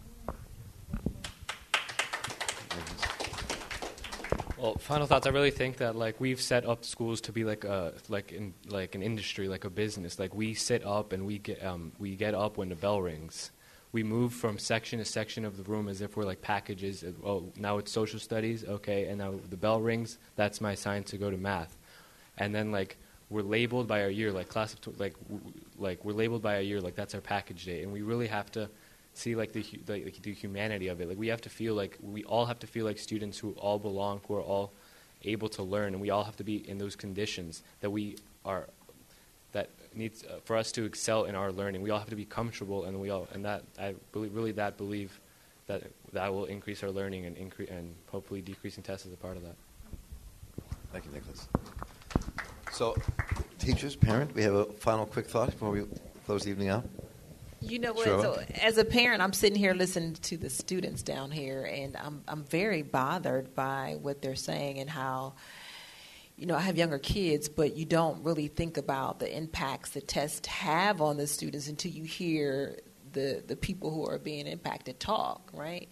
Well, final thoughts. I really think that we've set up schools to be an industry, like a business. Like, we sit up and we get up when the bell rings. We move from section to section of the room as if we're like packages. Oh, now it's social studies, okay, and now the bell rings. That's my sign to go to math, and then we're labeled by our year, we're labeled by our year, like that's our package day, and we really have to see the humanity of it. Like, we have to feel like we all have to feel like students who all belong, who are all able to learn, and we all have to be in those conditions that we are that needs for us to excel in our learning. We all have to be comfortable, and that I believe that will increase our learning and hopefully decreasing tests as a part of that. Thank you, Nicholas. So, teachers, parent, we have a final quick thought before we close the evening out. You know what? Sure. So, as a parent, I'm sitting here listening to the students down here, and I'm very bothered by what they're saying and how, I have younger kids, but you don't really think about the impacts the tests have on the students until you hear the people who are being impacted talk, right?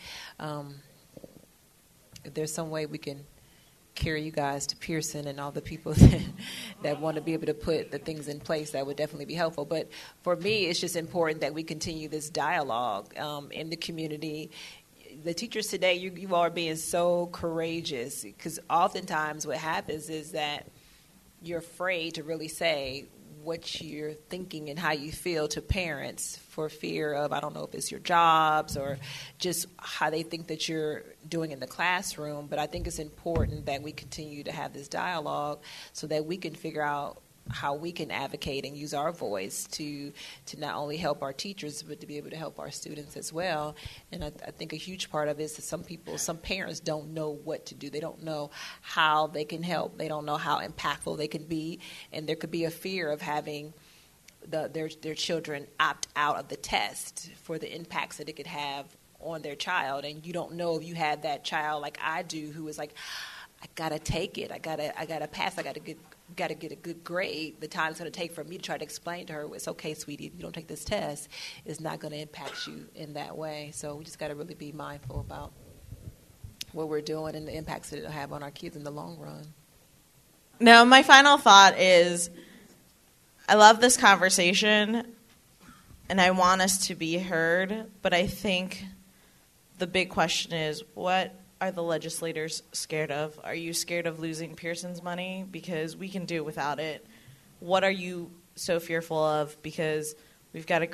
If there's some way we can carry you guys to Pearson and all the people that want to be able to put the things in place, that would definitely be helpful. But for me, it's just important that we continue this dialogue in the community. The teachers today, you all are being so courageous, because oftentimes what happens is that you're afraid to really say what you're thinking and how you feel to parents for fear of, I don't know if it's your jobs or just how they think that you're doing in the classroom. But I think it's important that we continue to have this dialogue so that we can figure out how we can advocate and use our voice to not only help our teachers, but to be able to help our students as well. And I think a huge part of it is that some parents don't know what to do. They don't know how they can help. They don't know how impactful they can be. And there could be a fear of having their children opt out of the test for the impacts that it could have on their child. And you don't know if you have that child like I do who is like, I gotta take it. I gotta pass. I gotta get a good grade. The time it's going to take for me to try to explain to her, it's okay, sweetie, if you don't take this test, it's not going to impact you in that way. So we just got to really be mindful about what we're doing and the impacts that it'll have on our kids in the long run. Now, my final thought is I love this conversation, and I want us to be heard, but I think the big question is, what are the legislators scared of? Are you scared of losing Pearson's money? Because we can do it without it. What are you so fearful of? Because we've got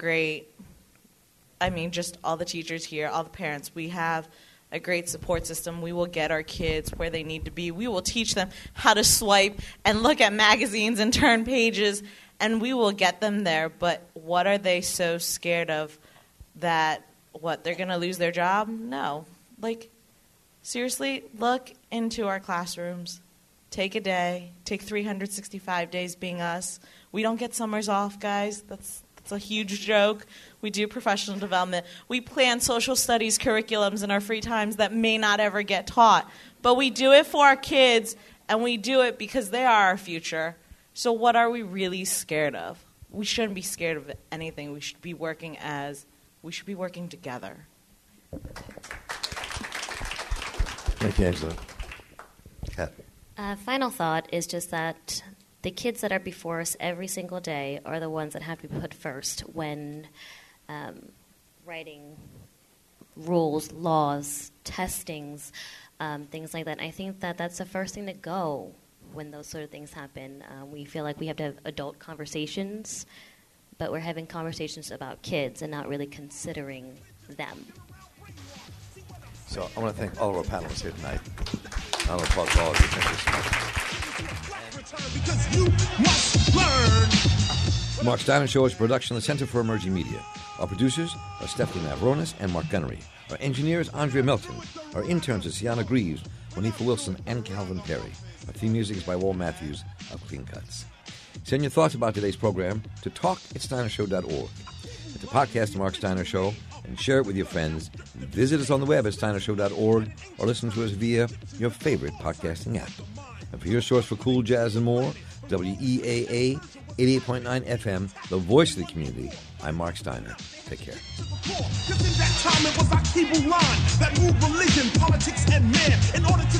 just all the teachers here, all the parents, we have a great support system. We will get our kids where they need to be. We will teach them how to swipe and look at magazines and turn pages, and we will get them there. But what are they so scared of that, they're going to lose their job? No. Seriously, look into our classrooms. Take a day. Take 365 days being us. We don't get summers off, guys. That's a huge joke. We do professional development. We plan social studies curriculums in our free times that may not ever get taught. But we do it for our kids, and we do it because they are our future. So what are we really scared of? We shouldn't be scared of anything. We should be working together. Thank you, Angela. Kat. Final thought is just that the kids that are before us every single day are the ones that have to be put first when writing rules, laws, testings, things like that. And I think that that's the first thing to go when those sort of things happen. We feel like we have to have adult conversations, but we're having conversations about kids and not really considering them. So I want to thank all of our panelists here tonight. I want to applaud all of you. Thank you so much. Mark Steiner Show is a production of the Center for Emerging Media. Our producers are Stephanie Mavronis and Mark Gunnery. Our engineer is Andrea Milton. Our interns are Sienna Greaves, Monifa Wilson, and Calvin Perry. Our theme music is by Wal Matthews of Clean Cuts. Send your thoughts about today's program to talk@steinershow.org. It's a podcast of Mark Steiner Show, and share it with your friends. Visit us on the web at steinershow.org or listen to us via your favorite podcasting app. And for your source for cool jazz and more, WEAA 88.9 FM, the voice of the community, I'm Mark Steiner. Take care. Because in that time it was our Keeble line that moved religion, politics, and man in order to